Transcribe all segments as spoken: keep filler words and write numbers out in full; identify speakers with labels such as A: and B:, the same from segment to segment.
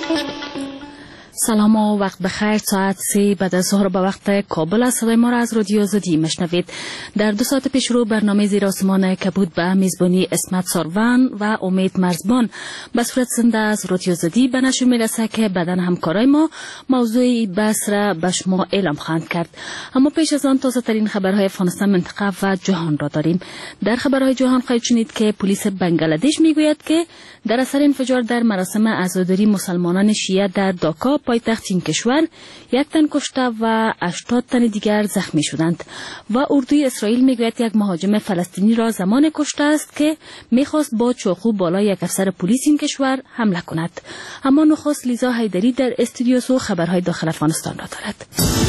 A: سلام و وقت بخیر. ساعت سه بعد از ظهر به وقت کابل است. صدای ما را از رادیو آزادی میشنوید. در دو ساعت پیش رو برنامه زیر آسمان کبود به میزبانی اسمت ساروان و امید مرزبان به صورت زنده از رادیو آزادی به نشر میرسه که بدن همکارای ما موضوعی بحث را به شما اعلام خواهند کرد. اما پیش از آن تازه ترین خبرهای افغانستان، منطقه و جهان را داریم. در خبرهای جهان خواهید شنید که پلیس بنگلادش میگوید که در اثر انفجار در مراسم عزاداری مسلمانان شیعه در داکا پایتخت این کشور یک تن کشته و هشتاد تن دیگر زخمی شدند و اردوی اسرائیل میگوید یک مهاجم فلسطینی را زمان کشته است که میخواست با چاقو بالای یک افسر پلیس این کشور حمله کند. اما نخست لیزا حیدری در استودیو سو خبرهای داخل افغانستان را دارد.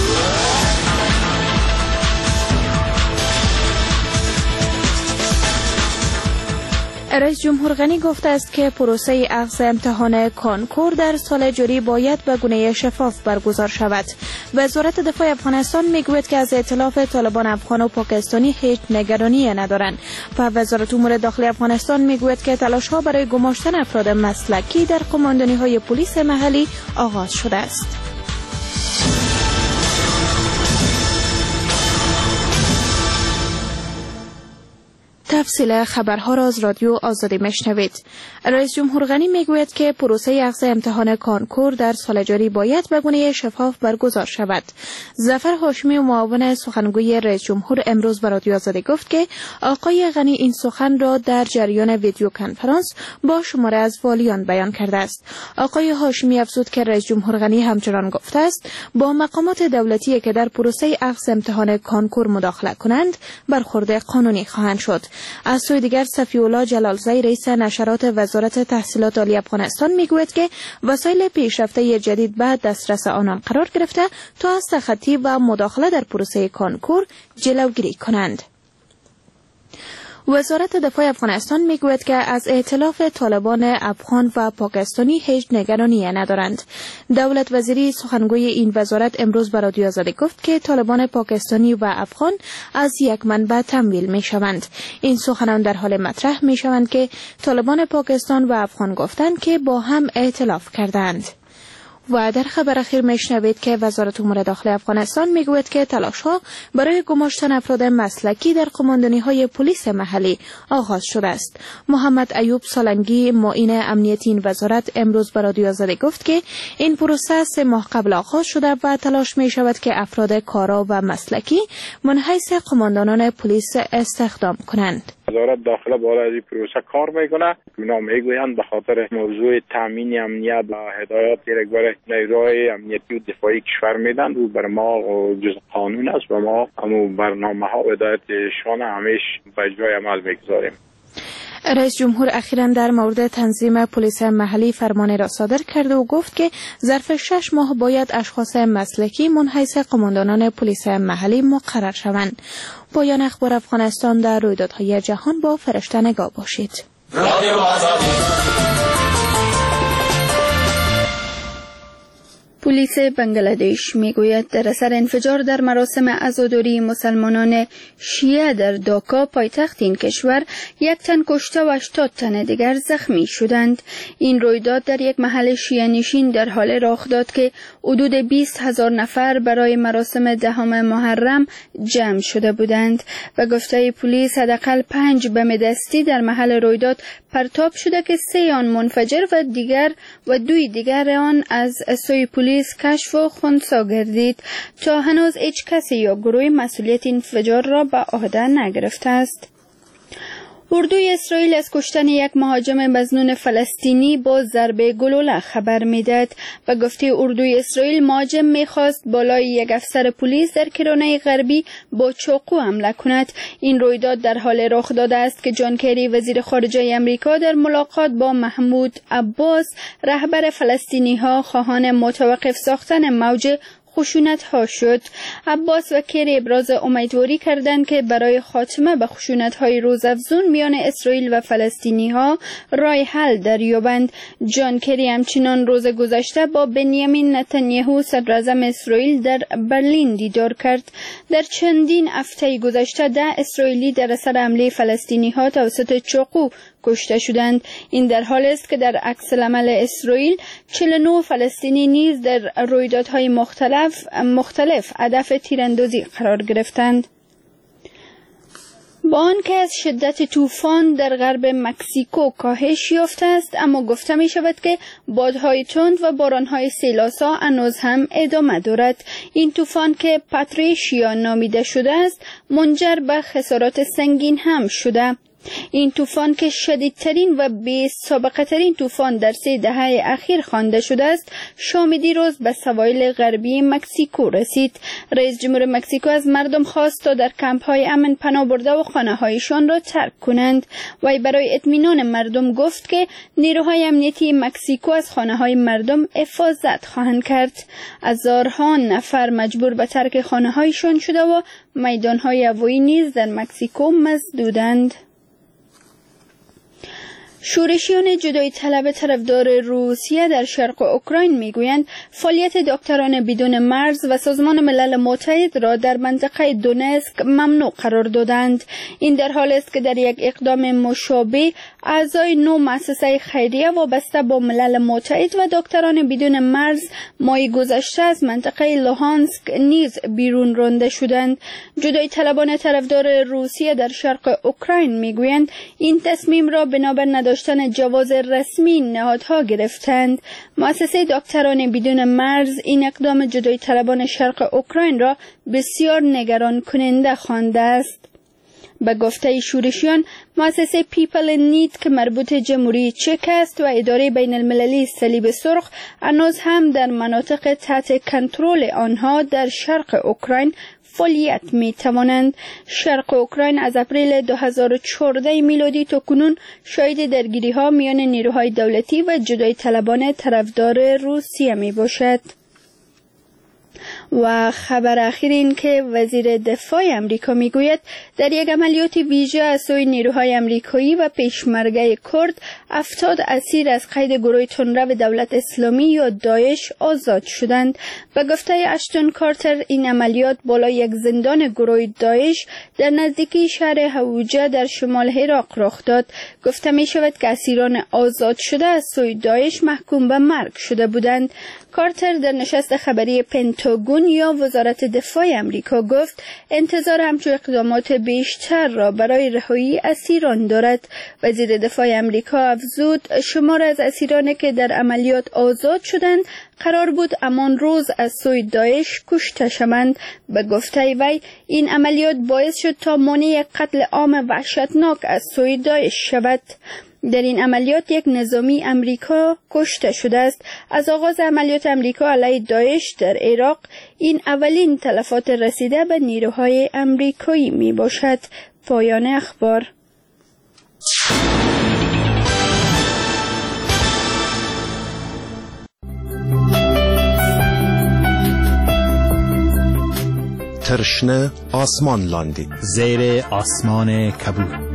B: رئیس جمهور غنی گفته است که پروسه اخذ امتحان کانکور در سال جاری باید به گونه شفاف برگزار شود. وزارت دفاع افغانستان میگوید که از ائتلاف طالبان افغان و پاکستانی هیچ نگرانی ندارند. و وزارت امور داخلی افغانستان میگوید که تلاش‌ها برای گماشتن افراد مسلکی در قماندانی‌های پلیس محلی آغاز شده است. تفصیل خبرها را از رادیو آزادی میشنوید. رئیس جمهور غنی میگوید که پروسه اخذ امتحان کانکور در سال جاری باید به گونه شفاف برگزار شود. ظفر هاشمی، معاون سخنگوی رئیس جمهور، امروز به رادیو آزادی گفت که آقای غنی این سخن را در جریان ویدیو کنفرانس با شماره از والیان بیان کرده است. آقای هاشمی افزود که رئیس جمهور غنی همچنان گفته است با مقامات دولتی که در پروسه اخذ امتحان کانکور مداخله کنند برخورد قانونی خواهند شد. از سوی دیگر صفی الله جلالزی، رئیس نشرات وزارت تحصیلات عالی افغانستان، میگوید که وسایل پیشرفته جدید به دسترس آنان قرار گرفته تا از تخطی و مداخله در پروسه کانکور جلوگیری کنند. وزارت دفاع افغانستان میگوید که از ائتلاف طالبان افغان و پاکستانی هیچ نگرانی ندارند. دولت وزیری سخنگوی این وزارت امروز به رادیو آزادی گفت که طالبان پاکستانی و افغان از یک منبع تمویل می شوند. این سخنان در حال مطرح می شوند که طالبان پاکستان و افغان گفتند که با هم ائتلاف کردند. و در خبر اخیر میشنوید که وزارت امور داخلی افغانستان میگوید که تلاش‌ها برای گماشتن افراد مسلکی در قماندانی‌های پلیس محلی آغاز شده است. محمد ایوب سالنگی، معین امنیتی این وزارت، امروز به رادیو آزادی گفت که این پروسه سه ماه قبل آغاز شده و تلاش می شود که افراد کارا و مسلکی من حیث قماندانان پلیس استخدام کنند.
C: وزارت داخله بالا از این پروسه کار میکنه. اینا میگویند به خاطر موضوع تامین امنیت و هدایات یک بار نیروهای امنیتی و دفاعی کشور میدن و بر ما جز قانون است و ما همون برنامه ها و هدایتشان همیشه به اجرای عمل میگذاریم.
B: رئیس جمهور اخیراً در مورد تنظیم پلیس محلی فرمانی را صادر کرده و گفت که ظرف شش ماه باید اشخاص مسلکی منحیث قماندانان پلیس محلی مقرر شوند. پایان اخبار افغانستان در رویدادهای جهان با فرشته نگاه باشید.
D: پلیس بنگلادش میگوید در اثر انفجار در مراسم عزاداری مسلمانان شیعه در داکا پایتخت این کشور یک تن کشته و هشتاد تن دیگر زخمی شدند. این رویداد در یک محل شیعه نشین در حال رخ داد که حدود بیست هزار نفر برای مراسم دهم محرم جمع شده بودند و گفته پلیس حداقل پنج بم دستی در محل رویداد پرتاب شده که سه آن منفجر و دیگر و دوی دیگر آن از سوی پلیس کشف و خنثی گردید. تا هنوز هیچ کسی یا گروهی مسئولیت این انفجار را به عهده نگرفته است. اردوی اسرائیل از کشتن یک مهاجم مظنون فلسطینی با ضربه گلوله خبر میداد و گفته اردوی اسرائیل مهاجم میخواست بالای یک افسر پلیس در کرانه غربی با چاقو حمله کند. این رویداد در حال رخ داده است که جان کری وزیر خارجه امریکا در ملاقات با محمود عباس رهبر فلسطینی ها خواهان متوقف ساختن موج خشونت ها شد. عباس و کری ابراز امیدواری کردند که برای خاتمه به خشونت های روزافزون میان اسرائیل و فلسطینی ها راه حل دریابند. جان کری همچنان روز گذشته با بنیامین نتانیاهو صدراعظم اسرائیل در برلین دیدار کرد. در چندین هفته گذشته ده اسرائیلی در اثر حمله فلسطینی ها توسط چاقو کشته شدند. این در حال است که در عکس العمل اسرائیل چهل و نه فلسطینی نیز در رویدادهای مختلف مختلف هدف تیراندازی قرار گرفتند. با آنکه از شدت طوفان در غرب مکزیکو کاهش یافته است، اما گفته می شود که بادهای تند و بارانهای سیلاسا هنوز هم ادامه دارد. این طوفان که پاتریشیا نامیده شده است منجر به خسارات سنگین هم شده. این طوفان که شدیدترین و بی سابقه ترین طوفان در سه دهه اخیر خوانده شده است، شام دیروز به سواحل غربی مکزیکو رسید. رئیس جمهور مکزیکو از مردم خواست تا در کمپ های امن پناه برده و خانه هایشان را ترک کنند. وی برای اطمینان مردم گفت که نیروهای امنیتی مکزیکو از خانه های مردم حفاظت خواهند کرد. هزارها نفر مجبور به ترک خانه هایشان شده و میدان های هوایی نیز در مکزیکو مسدودند. شورشیان جدایی طلب طرفدار روسیه در شرق اوکراین میگویند فعالیت دکتران بدون مرز و سازمان ملل متحد را در منطقه دونسک ممنوع قرار دادند. این در حالی است که در یک اقدام مشابه اعضای نو مؤسسه خیریه وابسته با ملل متحد و دکتران بدون مرز ماه گذشته از منطقه لوهانسک نیز بیرون رانده شدند. جدایی طلبان طرفدار روسیه در شرق اوکراین میگویند این تصمیم را بنابر نداشتن جواز رسمی نهادها گرفتند. مؤسسه دکتران بدون مرز این اقدام جدایی طلبان شرق اوکراین را بسیار نگران کننده خوانده است. به گفته شورشیان، مؤسسه پیپل نید که مربوط جمهوری چک است و اداره بین المللی صلیب سرخ هنوز هم در مناطق تحت کنترل آنها در شرق اوکراین فعالیت می توانند. شرق اوکراین از اپریل دو هزار و چهارده میلادی تا کنون شاهد درگیری ها میان نیروهای دولتی و جدایی طلبان طرفدار روسیه می باشد. و خبر اخیر این که وزیر دفاع امریکا میگوید در یک عملیات ویژه از سوی نیروهای امریکایی و پیشمرگه کرد هفتاد اسیر از قید گروه تندرو دولت اسلامی یا داعش آزاد شدند. به گفته اشتون کارتر این عملیات بالای یک زندان گروه داعش در نزدیکی شهر هوجه در شمال عراق رخ داد. گفته می شود که اسیران آزاد شده از سوی داعش محکوم به مرگ شده بودند. کارتر در نشست خبری پنتاگون یا وزارت دفاع امریکا گفت انتظار همچون اقدامات بیشتر را برای رهایی اسیران دارد. وزیر دفاع امریکا افزود شمار از اسیرانی که در عملیات آزاد شدند قرار بود همان روز از سوی داعش کشته شوند. به گفته وی این عملیات باعث شد تا مانع قتل عام وحشتناک از سوی داعش شود. در این عملیات یک نظامی امریکا کشته شده است. از آغاز عملیات امریکا علیه داعش در عراق این اولین تلفات رسیده به نیروهای امریکایی می باشد. پایان اخبار.
E: ترشنه آسمان لاندی
F: زیر آسمان کبود.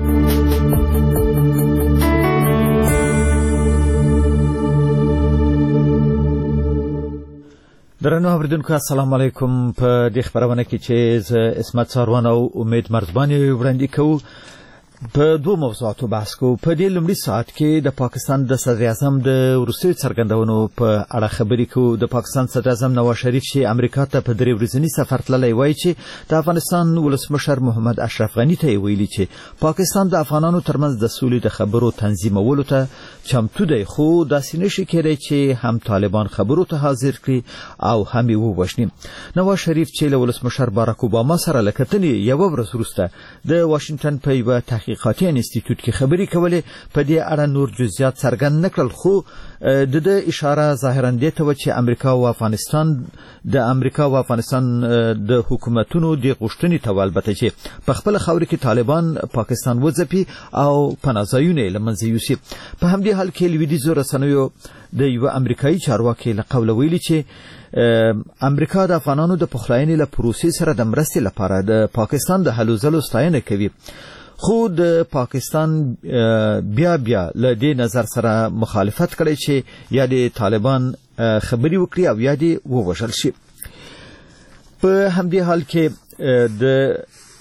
F: درنو اوریدونکو السلام علیکم. په دې خبرونه کې چې اسمت ساروان او امید مرزبانی وړاندې کوو په دوه موضوعاتو بحث کوو. په دې لومړي ساعت کې د پاکستان د صدر اعظم د وروستیو څرګندونو په اړه خبرې کوو. د پاکستان صدر اعظم نواز شریف چې امریکا ته په درې ورځني سفر تللی وایي چې د افغانستان ولسمشر محمد اشرف غني ته ویلي چې پاکستان د افغانانو ترمنځ د سولې د خبرو تنظیمولو ته چمتو دی، خو داسې نشي کېدی چې هم طالبان خبرو ته حاضر کړي او هم یې ووژني. نواز شریف چې له ولسمشر باراک اوباما سره له کتنې یوه ورځ وروسته د واشنګټن په یوه تحقیقاتي انسټیټیوټ کې خبرې کولې، په دې اړه نور جزئیات څرګند نه کړل، خو د د اشاره ظاهرا دې ته وه چې امریکا او افغانستان د امریکا او افغانستان د حکومتونو د غوښتنې ته البته چې په خپله خاوره کې طالبان پاکستان وځپي او پناه ځایونه یې له منځه یوسي. په همدې حال کې لویدیځو رسنیو د یوه امریکایي چارواکي له قوله ویلي چې امریکا د افغانانو د پخلاینې له پروسې سره د مرستې لپاره د پاکستان د هلو ځلو ستاینه کوي، خو د پاکستان بیا بیا له دې نظر سره مخالفت کړی چې یا د طالبان خبرې وکړي او یا دې ووژل شي. په همدې حال کې د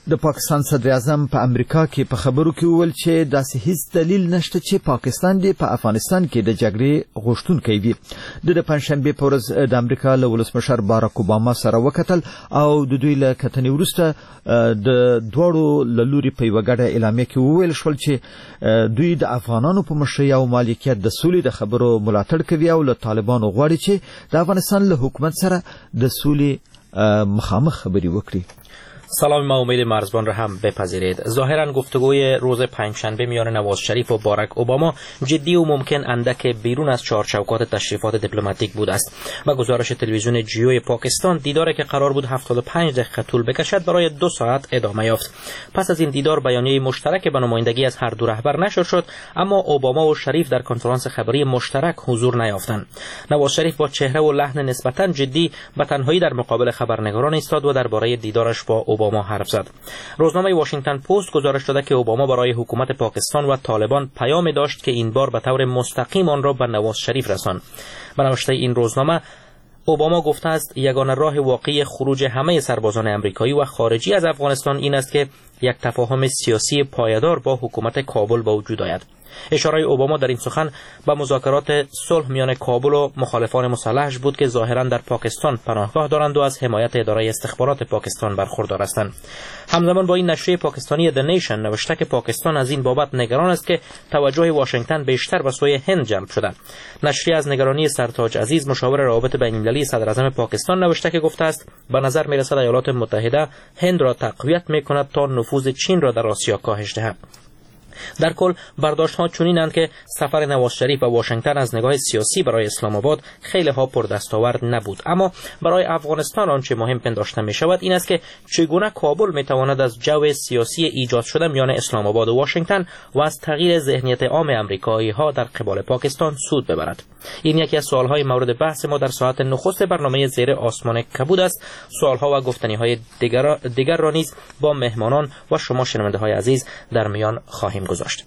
F: د پاکستان صدر اعظم په امریکا کې په خبرو کې وویل چې داسې هیڅ دلیل نشته چې پاکستان دې په افغانستان کې د جګړې غوښتونکی وي. د پنځشنبې په ورځ د امریکا له ولسمشر باراک اوباما سره وکتل او د دوی له کتنې وروسته د دواړو له لوري په یوه ګډه اعلامیه کې وویل شول چې دوی د افغانانو په مشرۍ او مالکیت د سولې د خبرو ملاتړ کوي او له طالبانو غواړي چې د افغانستان له حکومت سره د سولې مخامخ خبرې وکړي.
G: سلام، ما امید مرزبان را هم بپذیرید. ظاهرا گفتگوی روز پنجشنبه میان نواز شریف و باراک اوباما جدی و ممکن اندک بیرون از چارچوکات تشریفات دیپلماتیک بود است. با گزارش تلویزیون جیو پاکستان، دیداری که قرار بود هفتاد و پنج دقیقه طول بکشد برای دو ساعت ادامه یافت. پس از این دیدار بیانیه مشترک به نمایندگی از هر دو رهبر نشر شد، اما اوباما و شریف در کنفرانس خبری مشترک حضور نیافتند. نواز شریف با چهره و لحن نسبتا جدی به تنهایی در مقابل خبرنگاران ایستاد و درباره دیدارش با اوباما حرف زد. روزنامه واشنگتن پست گزارش داده که اوباما برای حکومت پاکستان و طالبان پیام داشت که این بار به طور مستقیم آن را به نواز شریف رساند. به نوشته این روزنامه، اوباما گفته است یگانه راه واقعی خروج همه سربازان امریکایی و خارجی از افغانستان این است که یک تفاهم سیاسی پایدار با حکومت کابل به وجود آید. اشاره اوباما در این سخن به مذاکرات صلح میان کابل و مخالفان مسلحش بود که ظاهرا در پاکستان پناهگاه دارند و از حمایت اداره استخبارات پاکستان برخوردار هستند. همزمان با این نشریه پاکستانی The Nation نوشته که پاکستان از این بابت نگران است که توجه واشنگتن بیشتر به سوی هند جلب شده. نشریه از نگرانی سرتاج عزیز، مشاور روابط بین‌المللی صدر اعظم پاکستان، نوشته که گفته است به نظر می‌رسد ایالات متحده هند را تقویت می‌کند تا نفوذ چین را در آسیا کاهش دهد. در کل برداشت‌ها چنینند که سفر نواز شریف به واشنگتن از نگاه سیاسی برای اسلام آباد خیلی ها پردستاورد نبود، اما برای افغانستان آنچه مهم پنداشته می شود این است که چگونه کابل می تواند از جو سیاسی ایجاد شده میان اسلام آباد و واشنگتن و از تغییر ذهنیت عام آمریکایی ها در قبال پاکستان سود ببرد. این یکی از سوالهای مورد بحث ما در ساعت نخست برنامه زیر آسمان کبود است. سوالها و گفتنی‌های دیگر دیگر را نیز با مهمانان و شما شنونده‌های عزیز در میان خواهیم گذاشت.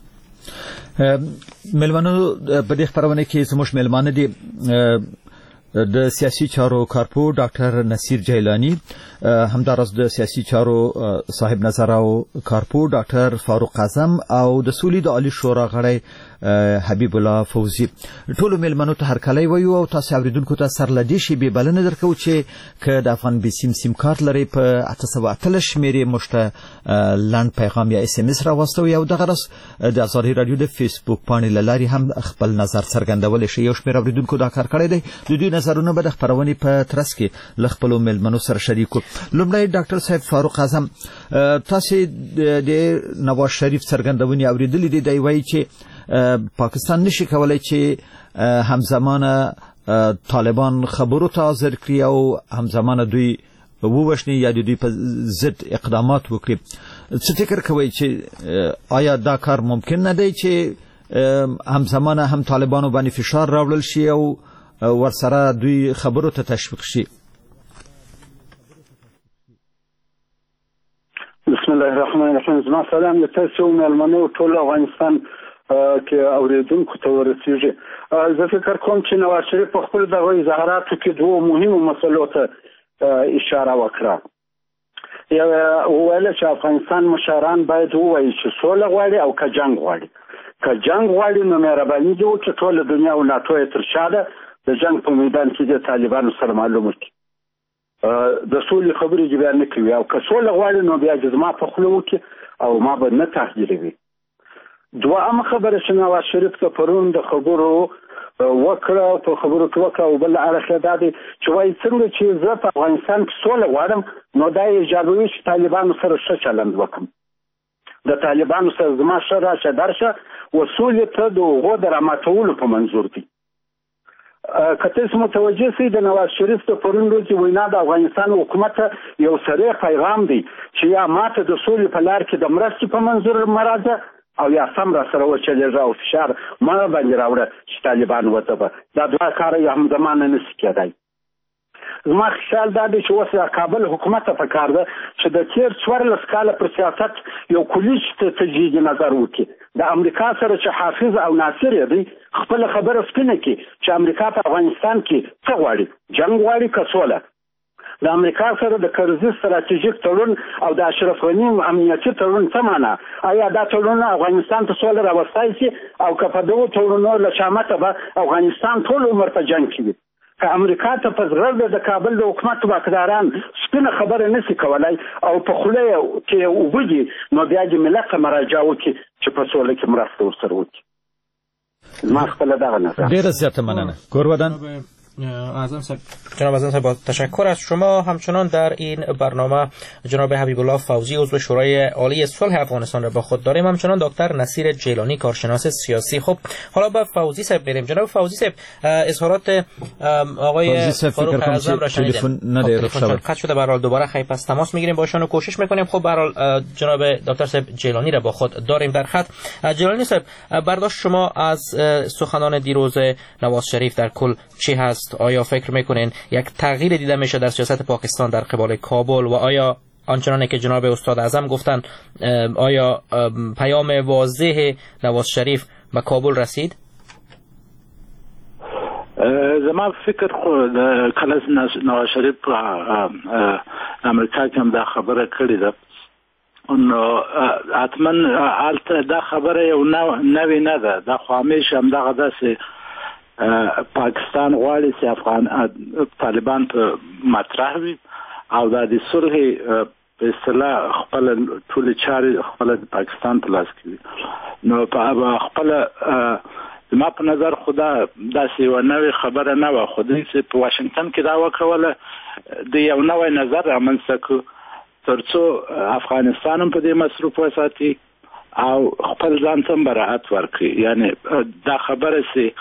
F: ملمنو په دې خبرونه کې زموږ ملمانه دي د سیاسي چارو کارپو ډاکټر نصیر جیلانی، همداراز د سیاسي چارو صاحب نظر او کارپو ډاکټر فاروق اعظم او د سولې د عالی شورا غړی حبیب الله فوزی. ټول ملمنو ته هرکلی وایو او تاسو اوریدونکو ته سرلدې شي به بلنه درکو چې که د افغان بي سیم سیم کارت لري په اته سوه اتلس شمیرې مشته لاند پیغام یا اس ام اس راوستو او دغه رس د ازادي رادیو د فیسبوک باندې لاري هم خپل نظر څرګندول شي. یو شمېر اوریدونکو دا کار کړی دی. د دوی نظرونه به د خبرونې په ترڅ کې له خپلو ملمنو سره شریکو. لومړی ډاکټر صاحب فاروق اعظم، تاسو د نواز شریف څرګندونې اوریدلې دي. دی وایي چې پاکستان نشي کولای چې همزمانه طالبان خبرو ته حاضر کړي او همزمانه دوی ووښني یا دوی په ضد اقدامات وکړي. څه فکر کوئ چې آیا دا کار ممکن نه دی چې همزمانه هم طالبانو باندې فشار راوړل شي او ورسره دوی خبرو ته تشویق شي؟
H: بسم الله الرحمن الرحیم. زما سلام د تاسو ملمنو ټول افغانستان کې اوریدونکو ته ورسیږي. زه فکر کوم چې نواز شریف په خپل دغه اظهاراتو کې دوه مهمو مسلو ته اشاره وکړه. یو ویل چې افغانستان مشران باید ووایي چې سوله غواړي او که جنگ غواړي. که جنگ غواړي نو مهرباني دې وکړي ټول دنیا او ناتو یې تر شا ده، د جنگ په میدان کې د طالبانو سره معلومه کړي، د سولې خبرې دې بیا نه کوي. او که سوله غواړي نو بیا جزما په خوله وکړي او ما به نه تحلیلوي. دوهم خبره چې نواز شریف ته پرون د خبرو وکړه په خبرو کې وکړه او بل اړخ دا دی چې وایي څنګه چې زه په افغانستان کې سوله غواړم نو دا یې ایجابوي چې طالبانو سره ښه چلند وکړم، د طالبانو سره زما ښه راشه درشه و سولې ته د هغو د راماتولو په منظور دی. که تاسو متوجه سئ د نواز شریف د پرون ورځې وینا د افغانستان حکومت ته یو صریح پیغام دی چې یا ماته د سولې په لار کې د مرستې په منظور مراځه او یا سم را سره وچلېږه او فشار ما باندې راوړه چې طالبان وځبه. دا دوه کاره یو همزمانه نشي کېدای. زما خیال دا دی چې اوس د کابل حکومت ته پکار ده چې د تېر څوارلس کاله پر سیاست یو کلي تجدید نظر وکړي. د امریکا سره چې حافظ او ناصر یې دی خپله خبره سپینه کړي چې امریکا په افغانستان کې څه غواړي، جنګ غواړي که سوله. د امریکا سره د کرزي ستراتیژیک تړون او د اشرف غني امنیتي تړون څه معنا؟ آیا دا تړون افغانستان ته سوله راوستای شي او که په دغو تړونونو له شامته به افغانستان ټول عمر په جنګ کې وي؟ که امریکا ته په زړه د کابل د حکومت واکداران سپینه خبره نشي کولای او په خوله کې اوبه دي، نو بیا دې ملت ته مراجعه وکړي چې په سوله کې مرسته ورسره وکړي. ما خپله دغه نظر.
F: ډېره زیاته مننه. گورودن
G: جناب اعظم صاحب، تشکر از شما. همچنان در این برنامه جناب حبیب الله فوزی عضو شورای عالی صلح افغانستان را با خود داریم، همچنان دکتر نصیر جیلانی کارشناس سیاسی. خب حالا با فوزی صاحب بریم. جناب فوزی صاحب، اظهارات آقای فاروق اعظم را شنیدیم، تلفن قطع شده، به هر حال دوباره خیلی پس تماس میگیریم باشون و کوشش میکنیم. خب به هر حال جناب دکتر صاحب جیلانی را با خود داریم در خط. جیلانی صاحب، برداشت شما از سخنان دیروز نواز شریف در کل چی هست؟ آیا فکر میکنین یک تغییر دیده میشه در سیاست پاکستان در قبال کابل و آیا آنچنانی که جناب استاد اعظم گفتن، آیا پیام واضح نواز شریف به کابل رسید؟
I: زما فکر خو د کله نواز شریف په امریکا کې هم دا خبره کړې ده، نو حتما هلته دا خبره یو نوې نه ده، دا خو همیشه همدغه داسې پاکستان غواړي چې افغان طالبان په مطرح وي او دا د صلح په اصطلاح خپل ټول چارې خپل پاکستان په لاس کې وي. نو په خپل زما په نظر خدا داسې یوه نوې خبره نه وه، خو دوی چې په واشنګټن کې دا وکوله د یو نوی نظر رامنځته کړو تر څو افغانستان هم په دې مصروف وساتي او خپل ځان ته براعت ورکړي. یعنی دا خبره چې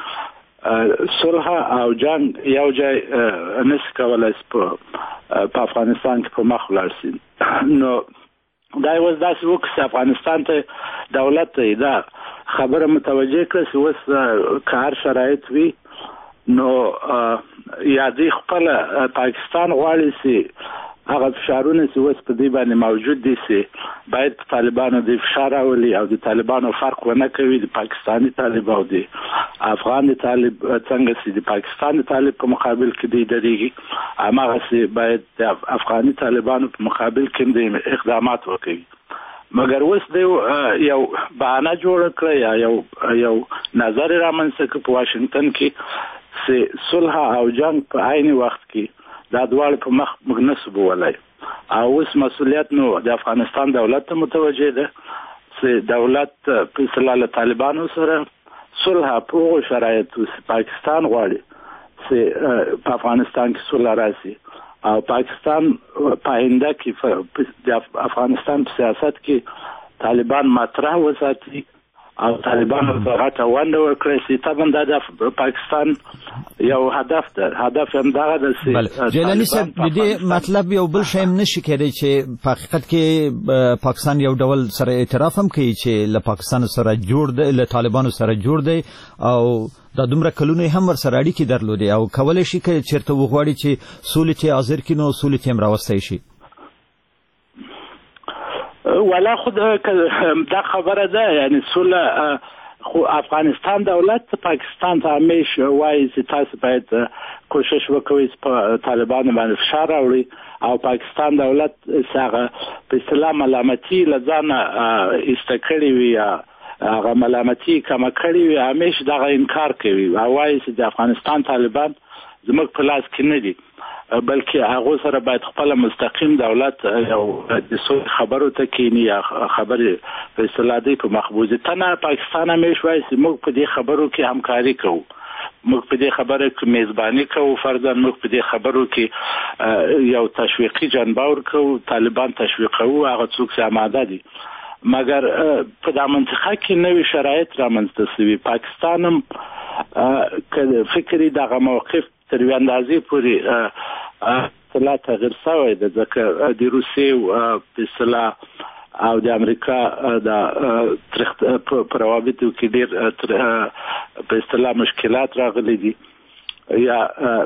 I: صلح او جنگ یو ځای نشي کولای په افغانستان کې په مخ ولاړ شي. نو دا یو داسې وکړي چې افغانستان ته دولت ته دا خبره متوجه کړي چې اوس که هر شرایط وي نو یا دې خپل پاکستان غواړي چې هغه فشارونه چې اوس په دې باندې موجود دي چې باید په طالبانو د فشار راولي او د طالبانو فرق ونه کوي د پاکستاني طالب او د افغان طالب څنګه چې د پاکستان طالب په مقابل کې دی درېږي، هماغسې باید د افغاني طالبانو په مقابل کې د اقدامات وکړي. مګر اوس د یو بهانه جوړه کړه یا یو یو نظر یې رامنځته کړ په واشنګټن کې چې صلح او جنګ په عین وخت کې دا دواړه په مخ موږ نسو بولای او اوس مسؤلیت نو د افغانستان دولت ته متوجه ده چې دولت په اصطلاح له طالبانو سره صلح په هغو شرایطو چې پاکستان غواړي چې په افغانستان کې صلح راشي او پاکستان په آینده کې د افغانستان په سیاست کې طالبان مطرح وساتي او طالبان په غټه ونډه ورکړي چې طبعا د پاکستان یو هدف ده، هدف هم دغه ده چې
F: جیلانی صاحب د دې مطلب یو بل شی هم نشي کېدی چې په حقیقت کې پاکستان یو ډول سره اعتراف هم کوي چې له پاکستان سره جوړ دی، له طالبانو سره جوړ دی او دا دومره کلونه هم ورسره اړیکې درلودې او کولی شي که چېرته وغواړي چې سولې ته حاضر کړي نو سولې ته هم راوستی شي.
I: ولا خود دا خبره ده، یعنی سوله خو افغانستان دولت پاکستان ته همیشه وایي چې تاسو باید کوشش وکوئ په طالبانو باندې فشار راوړي او پاکستان دولت هغه په اصطلاح ملامتي له ځانه ایسته کړې وي یا هغه ملامتي کمه کړې وي، همیشه دغه انکار کوي او وایي چې د افغانستان طالبان زموږ په لاس کې نه دي، بلکې هغه سره باید خپل مستقیم دولت یو د څو خبرو ته کینی یا خبرې په اصطلاح دی په مخبوزه تنه پاکستان همیشه وایي چې موږ په دې خبرو کې همکاري کوو، موږ په دې خبرو کې میزبانی کوو، فرضاً موږ په دې خبرو کې یو تشویقي جنبه ورکوو، طالبان تشویقوو هغه څوک چې آماده دي. مګر په دا منطقه کې نوي شرایط رامنځته شوي، پاکستان هم که فکري دغه موقف تر یوې اندازې پورې اصطلاح تغیر شوی ده، ځکه د روسیې په اصطلاح او د امریکا د په روابطو کې ډېر په اصطلاح مشکلات راغلي دي. یا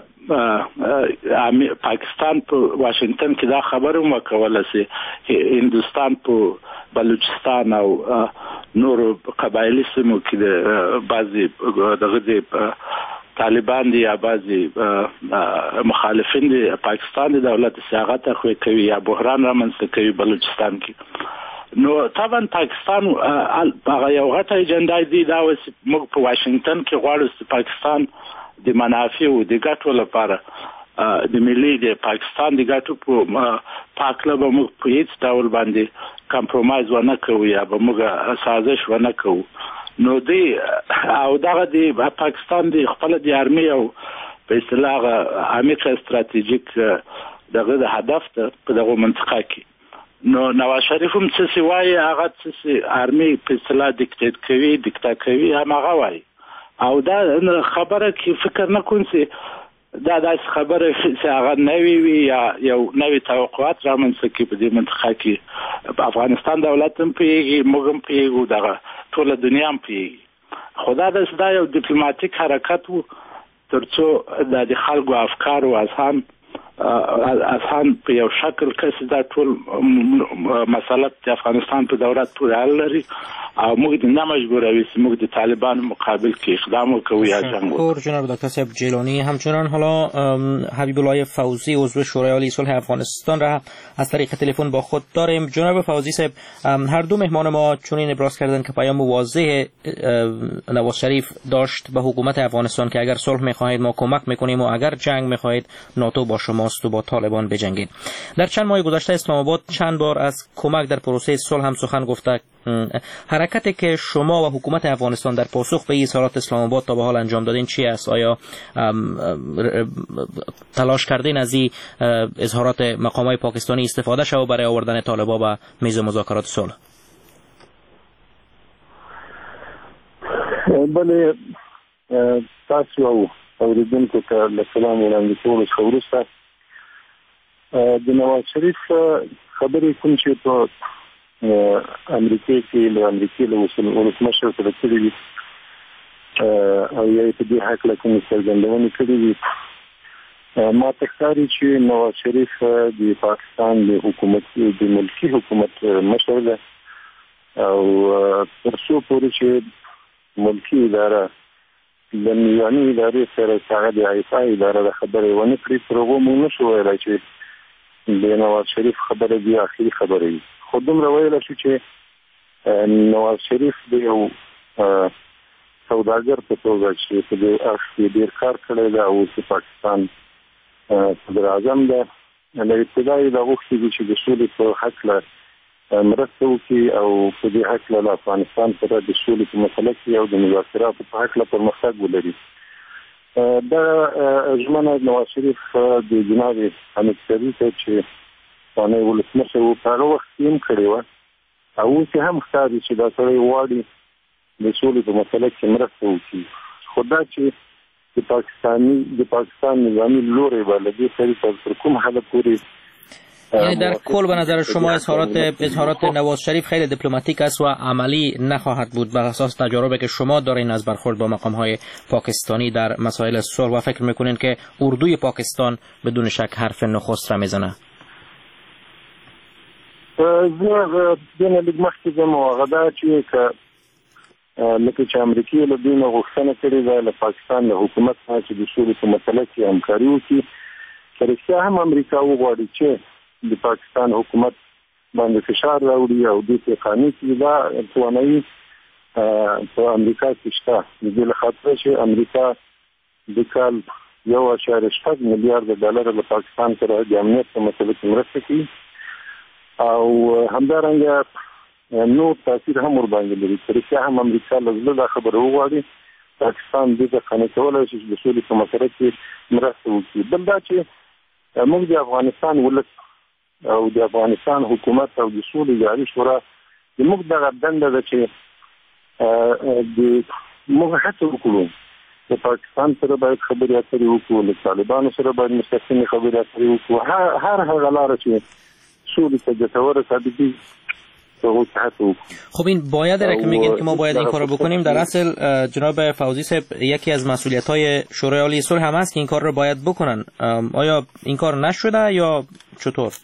I: پاکستان په واشنګټن کې دا خبره هم وکوله چې هندوستان په بلوچستان او نورو قبایلي سیمو کې د بعضې دغه د طالبان دي یا بعضی مخالفین دي پاکستان د دولت سیاغت خو کوي یا بحران رامنځته کوي بلوچستان کې. نو طبعا پاکستان هغه یو غټه اجنډا دی دا اوس موږ په واشنگټن کې غواړو چې پاکستان د منافع او د ګټو لپاره د ملي د پاکستان د ګټو په پاکله به موږ په هیڅ ډول باندې کمپرومایز ونه کوو یا به موږ سازش ونه کوو. نو دی او دغه د پاکستان د خپل د ارمي او په اصطلاح عمیق استراتیژیک دغه د هدف ته په دغه منطقه کې. نو نواز شریف هم څه سی وایي هغه څه سی ارمي په اصطلاح دیکټیټ کوي دیکتا کوي هم هغه وایي او دا خبره کې فکر نه کوم چې دا داس خبره چې هغه نوی وي یا یو نوی توقعات رامنځته کوي په دې منطقه کې. په افغانستان دولت هم پیږي موږ هم پیږو دغه ټول دنیا هم پیږي. خدا دې دا یو ډیپلوماټیک حرکت وو ترڅو د خلکو افکار او اذهان اذهان په یو شکل کې دا ټول مسله د افغانستان په دولت پورې حل لري او موږ د نه مجبوروي چې موږ د طالبان مقابل کې اقدام وکړو یا جنگ وکړو.
G: جناب دکتر صاحب جیلانی همچنان حالا حبیب الله فوزی عضو شورای عالی صلح افغانستان را از طریق تلفن با خود داریم. جناب فوزی صاحب هر دو مهمان ما چنین ابراز کردند که پیام واضح نواز شریف داشت به حکومت افغانستان که اگر صلح می‌خواهید ما کمک می‌کنیم و اگر جنگ می‌خواهید ناتو با شماست و با طالبان بجنگید. در چند ماه گذشته اسلام آباد چند بار از کمک در پروسه صلح هم سخن گفته. حرکتی که شما و حکومت افغانستان در پاسخ به اظهارات اسلام آباد تا به حال انجام دادین چی است؟ آیا تلاش کردین از این اظهارات مقامات پاکستانی استفاده شود برای آوردن طالبان به میز مذاکرات صلح؟
J: بله تاسو او اوریدونکو ته له سلام وړاندې کولو څخه وروسته د نواز شریف خبرې کوم چې په امریکا کې له امریکا له ولسمشر سره کړي دي او یې په دې حق له کوم څرګندونې کړې دي ما ته ښکاري چې نواز شریف د پاکستان د حکومت د ملکی حکومت مشر ده او تر څو پورې چې ملکی اداره د میواني ادارې سره هغه د آیفای اداره د خبرې ونه کړي تر هغه مو نشو ویلای چې د نواز شریف خبره دی اخري خبره وي. خو دومره ویلی شو چې نواز شریف د یو سوداګر په توګه چې په دې اړخ کې ډېر کار کړی دی او چې پاکستان صدر اعظم ده له ابتدا یې دا غوښتي دي چې د سولې په هکله مرسته وکړي او په دې هکله له افغانستان سره د سولې په مسله کې او د مذاکراتو په هکله پرمختګ ولري. دا ژمنه نواز شریف د جناب حامد کرزي ته چې پخوانی ولسمشر و په هغه وخت کې هم کړې وه او اوس هم ښکاري چې دا سړی غواړي د سولې په مسله کې مرسته وکړي. خو دا چې د پاکستاني د پاکستان نظامی لوری به له دې سړي تر کوم حده پورې
G: یعنی در کل به نظر شما اظهارات اظهارات نواز شریف خیلی دیپلماتیک است و عملی نخواهد بود بر اساس تجاربی که شما دارین از برخورد با مقام‌های پاکستانی در مسائل صلح و فکر میکنین که اردوی پاکستان بدون شک حرف نخست را میزنه؟
J: زه دنه لږ مخکې ځم او هغه دا چې لکه چې امریکې له دوی نه غوښتنه کړې ده له پاکستان له حکومت څخه چې د سولې په مسله کې همکاري وکړي که رښتیا هم امریکا وغواړي چې د پاکستان حکومت باندې فشار راوړي او دې ته قانوني کړي دا توانایي په امریکا کې شته. د دې له خاطره چې امریکا د کال یو اعشاریه شپږ میلیارده ډالر له پاکستان سره د امنیت په مسله کې مرسته کوي او همدارنګه نور تاثیر هم ورباندې لري. که رښتیا هم امریکا له زړه دا خبره وغواړي پاکستان دې ته قانع کولی شي چې د سولې په مسله کې مرسته وکړي. بل دا چې موږ د افغانستان ولس او د افغانستان حکومت او د سولې جاري شورا زموږ دغه دنده ده چې د موږ هڅه وکړو د پاکستان سره باید خبرې اترې وکړو له طالبانو سره باید مستقیمې خبرې اترې وکړو هر هغه لاره چې سولې ته ګټوره ثابت دي.
G: خب این باید را که میگین که ما باید این کار رو بکنیم در اصل جناب فوزی صاحب یکی از مسئولیت‌های شورای عالی صلح هم است که این کار رو باید بکنن. آیا این کار نشده یا چطور؟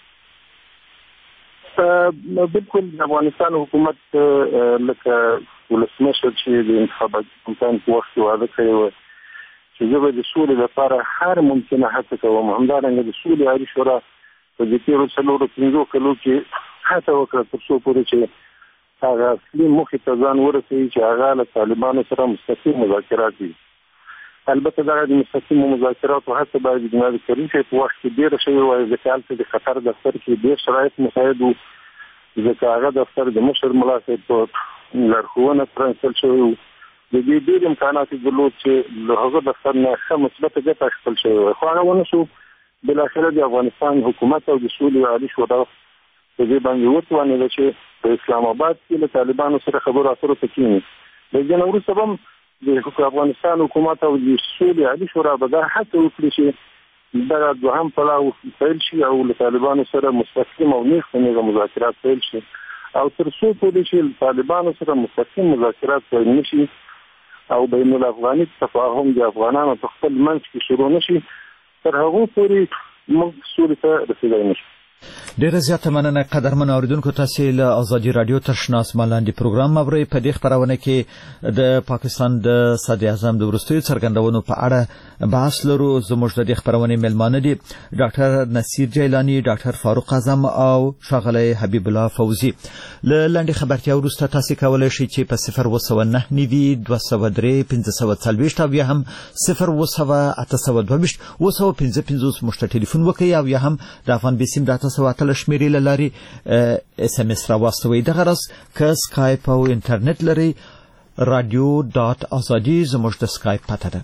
J: بالکل افغانستان حکومت لکه ولسمشر چې د انتخاباتي کمپاین په وخت کې وعده کړې وه چې زه به د سولې لپاره هر ممکنه هڅه کوم. همدارنګه د سولې عالي شورا په دې تېرو څلورو پنځو کلو کې هڅه وکړه تر څو پورې چې هغه اصلي موخې ته ځان ورسوي چې هغه له طالبانو سره مستقیم مذاکرات وي. البته دغه د مستقیمو مذاکراتو هڅه باید د جناب کریم صاحب په وخت کې ډېره شوې وای، ځکه هلته د خطر دفتر کې ډېر شرایط مساعد وو، ځکه هغه دفتر د مشر ملا صاحب په لارښوونه پرانیستل شوی وو. د دې ډېر امکانات یې درلود چې له هغه دفتر نه ښه مثبته ګټه اخیستل شوې وای، خو هغه ونه شو. بالاخره د افغانستان حکومت او د سولې عالي شورا په دې باندې وتوانېده چې په اسلام آباد کې له طالبانو سره خبرو اترو ته کښېني. د دې نه وروسته به د افغانستان حکومت او د سولې عالي شورا به دا هڅه وکړي چې دغه دوهم پړاو پیل شي او له طالبانو سره مستقیم او نیغ په نیغه مذاکرات پیل شي، او تر څو پورې چې له طالبانو سره مستقیم مذاکرات پیل نه شي او بین الافغاني تفاهم د افغانانو په خپل منځ کې شروع نه شي، تر هغو پورې موږ سولې ته رسېدای نه شو.
F: ډیره زیاته مننه قدرمن اوریدونکو، تاسو له ازادي رادیو تر شناس ملاندې پروګرام مبرې په دې خبرونه کې د پاکستان د صدر اعظم د ورستیو څرګندونو په اړه بحث لرو. زموږ د دې خبرونه میلمانه دي ډاکټر نصیر جیلانی، ډاکټر فاروق اعظم او ښاغلی حبیب الله فوزي. له لنډې خبرتیا وروسته تاسو کولی شئ چې په صفر اووه سوه نهه نوي دوه سوه درې پنځه سوه څلوېښت او یا هم صفر اووه سوه اته سوه دوه ویشت اووه سوه پنځه پنځوس موږ ته ټلیفون وکړئ او یا هم د افغان بیسیم د اته سوه اتلس شمېرې له لارې اس ام اس راواستوئ. دغه راز که سکایپ او انټرنیټ لرئ رادیو دات آزادی زموږ د سکایپ پته ده.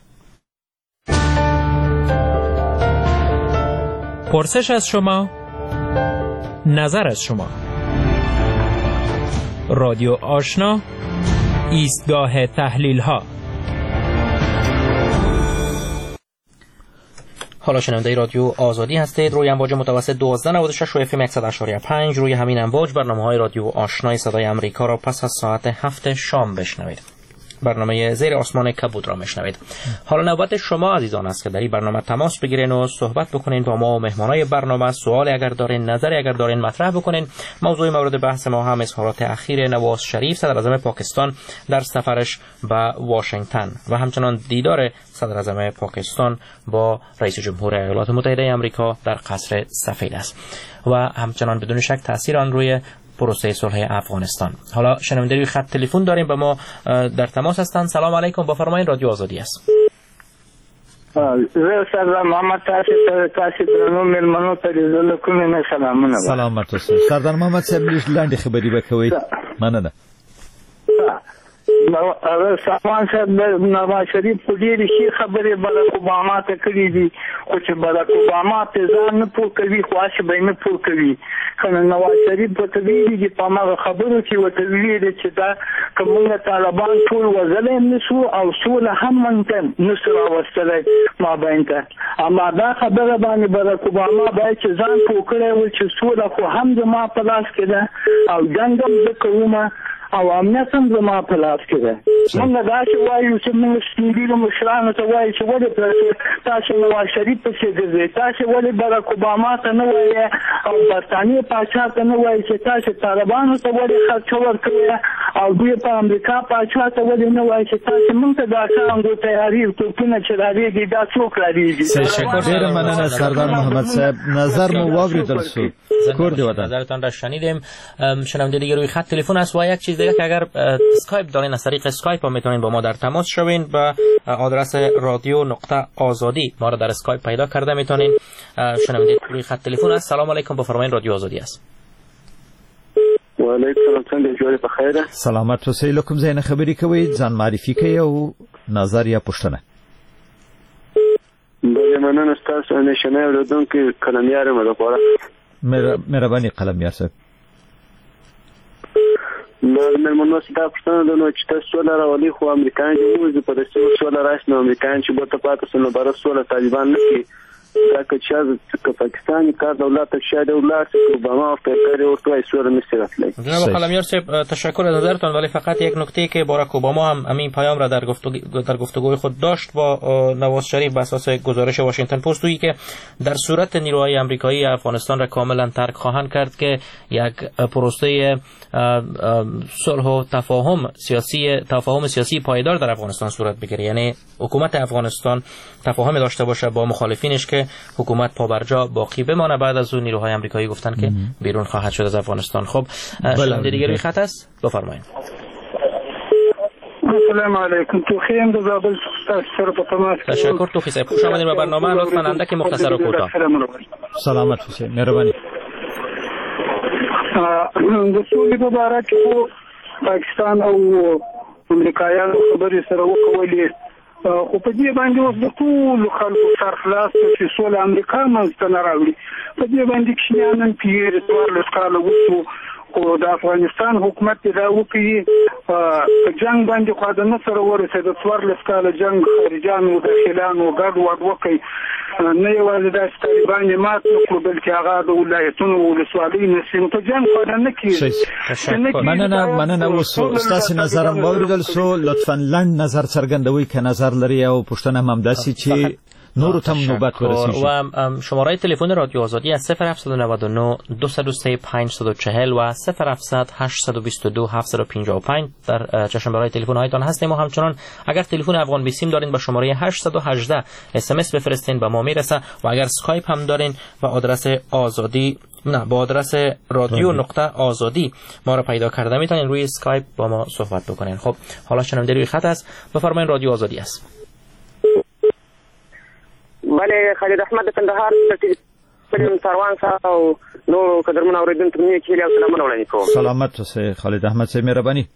K: پرسش از شما، نظر از شما. رادیو آشنا، ایستگاه تحلیل ها.
G: حالا شنونده رادیو آزادی هستید. روی امواج متوسط دوازده نود و شش و اف ام صد و شش ممیز پنج روی همین امواج برنامه‌های رادیو آشنای صدای آمریکا را پس از ساعت هفت شام بشنوید. برنامه زیر آسمان کبود را میشنوید. حالا نوبت شما عزیزان است که در این برنامه تماس بگیرین و صحبت بکنین با ما و مهمانای برنامه. سوالی اگر دارین، نظری اگر دارین مطرح بکنین. موضوع مورد بحث ما هم اظهارات اخیر نواز شریف صدر اعظم پاکستان در سفرش به واشنگتن و همچنان دیدار صدر اعظم پاکستان با رئیس جمهور ایالات متحده آمریکا در قصر سفید است و همچنان بدون شک تاثیر آن روی پروسه صلح افغانستان. حالا شنونده روی خط تلفن داریم، با ما در تماس هستند. سلام علیکم، بفرمایید، رادیو آزادی است.
L: سردار محمد تاسو تاسو درنو ملمنو ته دې کومه سلامونه.
F: سلامات اوسئ. سردار محمد صاحب لږ لاندې خبرې وکوي. مننه.
L: نو سامان صاحب نواز شریف په ډېرې ښې خبرې باراک اوباما ته کړي دي، خو چې باراک اوباما ته ځان نه پوه کوي خو هسې به یې نه پوه کوي. که نواز شریف ورته ویلي دي په هماغه خبرو کې ورته ویلي دي چې دا که موږ طالبان ټول وژلی هم نه شو او سوله هم موږ ته نه شو راوستلی مابین ته. اما دا خبره باندې باراک اوباما باید چې ځان پوه کړی و چې سوله خو هم زما په لاس کې ده او جنګ هم زه کومه او امنیت هم زما په لاس کې ده. موږ داسې وایو چې موږ سپین ږیرو مشرانو ته وایو چې ولې تاسو نواز شریف پسې ګرځئ، تاسو ولې باراک اوباما ته نه وایئ او برطانیې پاچا ته نه وایئ چې تاسو طالبانو ته ولې خرچه ورکوئ او دوی په امریکا پاچا ته ولې نه وایئ چې تاسو موږ ته دا څانګو تیاري توپونه چې راریږي دا څوک راریږي.
F: ډېره مننه سردار محمد صاحب، نظر مو واورېدل شو. کور دی وطن.
G: نظرتان را شنیدیم. شنونده دیگه روی خط تلفن است و یک چیز دیگه که اگر اسکایپ دارین از طریق اسکایپ هم میتونین با ما در تماس شوین و آدرس رادیو نقطه آزادی ما را در اسکایپ پیدا کرده میتونین. شنونده روی خط تلفن است. سلام علیکم، بفرمایید، رادیو آزادی است.
M: و علیکم السلام، څنګه جوړ په خیره؟
F: سلامت اوسئ. له کوم ځای نه خبرې کوئ؟ ځان معرفي کړئ او نظر یا پوښتنه.
M: بله مننه ستاسو نشنه اوریدونکي قلمیار یم لپاره.
F: مهرباني قلمیار صاحب.
M: نو مېلمنو ستا پوښتنه ده نو چې تاسو سوله راولي خو امریکایان چې ووځي په داسې سوله راشي نو امریکایان چې بېرته پاتې سول نو بره سوله طالبان نه کړي دا که چې که پاکستان کار دولت شاید دولت اوباما فکر ورته ایسور نمی‌رسید.
G: جناب قلمیار صاحب تشکر از نظرتان، ولی فقط یک نکته که باراک اوباما هم همین پیام را در گفتگو در گفتگوی خود داشت با نواز شریف بر اساس گزارش واشنگتن پست، تویی که در صورت نیروهای آمریکایی افغانستان را کاملا ترک خواهند کرد که یک پروسه صلح و تفاهم سیاسی تفاهم سیاسی پایدار در افغانستان صورت بگیره، یعنی حکومت افغانستان تفاهم داشته باشه با مخالفینش که حکومت پابرجا باقی بمانه. بعد از اون نیروهای آمریکایی گفتن که بیرون خواهد شد از افغانستان. خب شنونده دیگه روی خط است، بفرمایید.
L: السلام علیکم. توخیم دو زابل سر په تماس.
G: تشکر توخی صاحب، خوش آمدید به برنامه. لطفاً اندکی مختصر و کوتاه.
F: سلامت باشید، مهربانی.
L: د سولې په باره کې پاکستان او امریکایانو خبرې سره وکولې، خو په دې باندې اوس د ټولو خلکو سر خلاص چې سوله امریکا منځته نه راوړي. په دې باندې کښینیان نن پېرې څوارلس کاله وشو، خو د افغانستان حکومت دا وکړي په جنګ باندې خو د نه سره ورسېد. څوارلس کاله جنګ خارجیانو داخلانو ګډوډ وکړي، نه یوازې داسې طالبان یې مات نه کړو بلکې هغه د ولایتونو ولسوالۍ نسیم په جنګ خو نه کېږي.
F: مننه مننه. اوس ستاسې نظر هم واورېدل سو، لطفا لنډ نظر څرګندوئ که نظر لري او پوښتنه هم همداسې چې نور تم نوبت ورسیږي.
G: و شماره تلفن رادیو آزادی از صفر هفت نه نه دو صفر سه پنج یک چهار و صفر هفت هشت دو دو هفت پنج پنج در چشم برای تلفن هایتان هستیم. و همچنان اگر تلفن افغان بیسیم دارین با شماره هشت یک هشت اس ام اس بفرستین به ما میرسه، و اگر اسکایپ هم دارین با آدرس آزادی نه با آدرس رادیو نقطه آزادی ما را پیدا کرده میتونین روی اسکایپ با ما صحبت بکنین. خب حالا شنونده روی خط است، بفرمایید. رادیو آزادی است.
N: بله، خالد احمد کندهار تلویزیون سروان صاحب او نو قدرمن اوریدونکو ته کې له سلامونه وړاندې کوم.
F: سلامت اوسئ خالد احمد صاحب، مهرباني.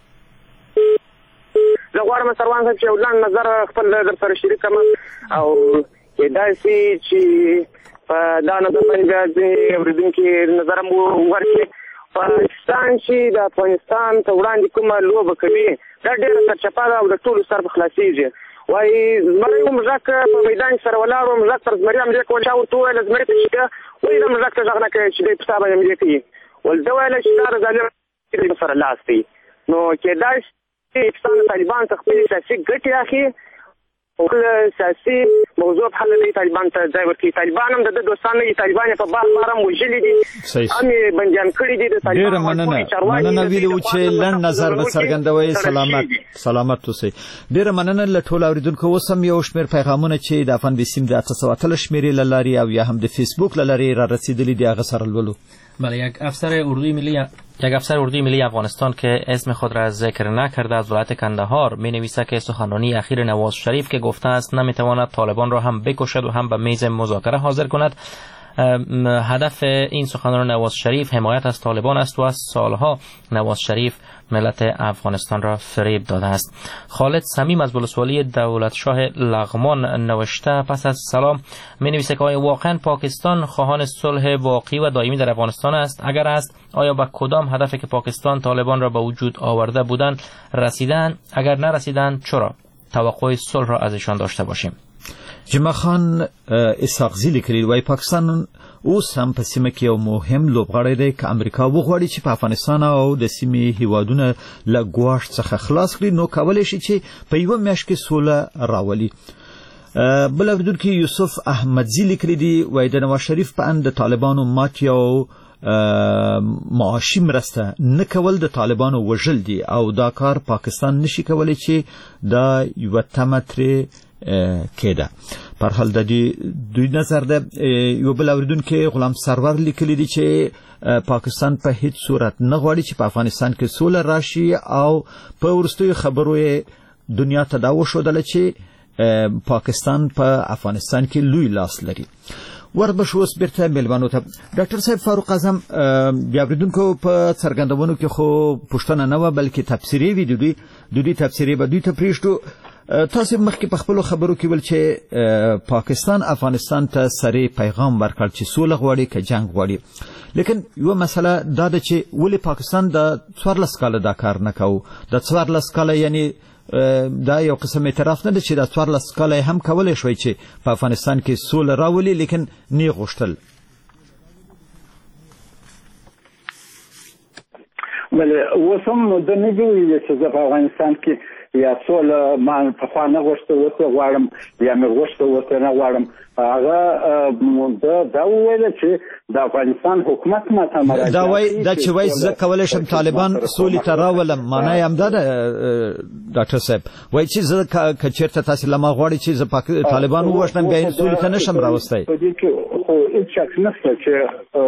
N: زه غواړم سروان صاحب چې یو لنډ نظر خپل در سره شریک کړم او کېدای شي چې په دا نظر باندې د اوریدونکو نظر مو ورکړي. پاکستان چې د افغانستان ته وړاندې کومه لوبه کوي دا ډېره سرچپه ده او د ټولو سر به خلاصېږي. وایي زمری و مژک په میدان سره ولاړ و، مژک تر زمري حملې کول، چا ورته وویل زمري ته چې ولې د مژک ته غږ نه کوي چې دی په تا باندې حملې کوي؟ ول ده ویله چې دا د ظالم سره لاس دی. نو کېدای شي پاکستان د طالبان څخه خپلې سیاسي ګټې اخلي او سیاسي موضوع په حل دی طالبان ته ځای ورکړي. طالبان هم د ده دوستان نه دي، طالبان یې په بار بار هم وژلي دي، هم یې بندیان کړي دي.
F: ډېره مننه مننه ویلي وو چې لنډ نظر به څرګندوئ. سلامت سلامت اوسئ. ډېره مننه له ټولو اورېدونکو. اوس هم یو شمېر پیغامونه چې د افغان بیسیم د اته سوه اتلس شمېرې له لارې او یا هم د فیسبوک له لارې را رسیدلي دي، هغه سره لولو.
G: بله، یک افسر اردوی ملی یک افسر اردوی ملی افغانستان که اسم خود را ذکر نکرده از ولایت کندهار می نویسه که سخنرانی اخیر نواز شریف که گفته است نمیتواند طالبان را هم بکشد و هم به میز مذاکره حاضر کند، هدف این سخنرانی نواز شریف حمایت از طالبان است و از سالها نواز شریف ملت افغانستان را فریب داده است. خالد صمیم از ولسوالی دولت شاه لغمان نوشته پس از سلام می نویسه که آیا واقعا پاکستان خواهان صلح واقعی و دائمی در افغانستان است؟ اگر است آیا به کدام هدفی که پاکستان طالبان را به وجود آورده بودند رسیدند؟ اگر نرسیدند چرا؟ توقع صلح را از ایشان داشته باشیم.
F: جمع خان اسحاقزي لیکلي وای پاکستان اوس هم په سیمه کې یو مهم لوبغاړی دی که امریکا وغواړي چې په افغانستان او د سیمې هیوادونه له ګواښ څخه خلاص کړي نو کولی شي چې په یوه میاشت کې سوله راولي. بل اورېدونکی یوسف احمدزي لیکلي دي وای د نواز شریف په اند د طالبانو ماتې او معاشي مرسته نه کول د طالبانو وژل دي او دا کار پاکستان نشي کولی چې دا یوه تمه ترې کېده. پر حال د دې دوی نظر ده. یو بل اوریدونکی غلام سرور لیکلی دی چې پاکستان په هیڅ صورت نه غواړي چې په افغانستان کې سوله راشي او په وروستیو خبرو دنیا ته دا وښودله چې پاکستان په افغانستان کې لوی لاس لري. وربشو اوس بیرته میلمانو ته ډاکټر صاحب فاروق اعظم بیا اوریدونکو په څرګندونو کې خو پوښتنه نه وه بلکې تبصرې وي. د دوی د دوی تبصرې به دوی ته پرېږدو. تاسو مخکې په خپلو خبرو کې ول چې پاکستان افغانستان ته سری پیغام ورکړ چې سوله غواړي که جنگ غواړي، لیکن یو مسله دا ده چې ولې پاکستان د څوارلس کاله دا کار نه کوو؟ د څوارلس کاله یعنی دا یو قسم اعتراف نه ده چې د څوارلس کاله هم کولی شوی چې په افغانستان کې سوله راولي لیکن نه غوښتل.
H: بله اوس هم د نه دي ویلي چې زه په افغانستان کې یا سوله ما پخوا نه غوښته اوس غواړم یا مې غوښته اوس نه غواړم. هغه دا وویل چې د افغانستان حکومت ماته مراجعه
F: دا وایي دا چې وایي زه کولی شم طالبان سولې ته راولم، معنا یې همدا ده ډاکټر صاحب، وایي چې زه که چېرته تاسې له ما غواړئ چې زه طالبان ووژنم بیا یې سولې ته نه شم راوستی.
H: په دې کې خو هېڅ شک نشته چې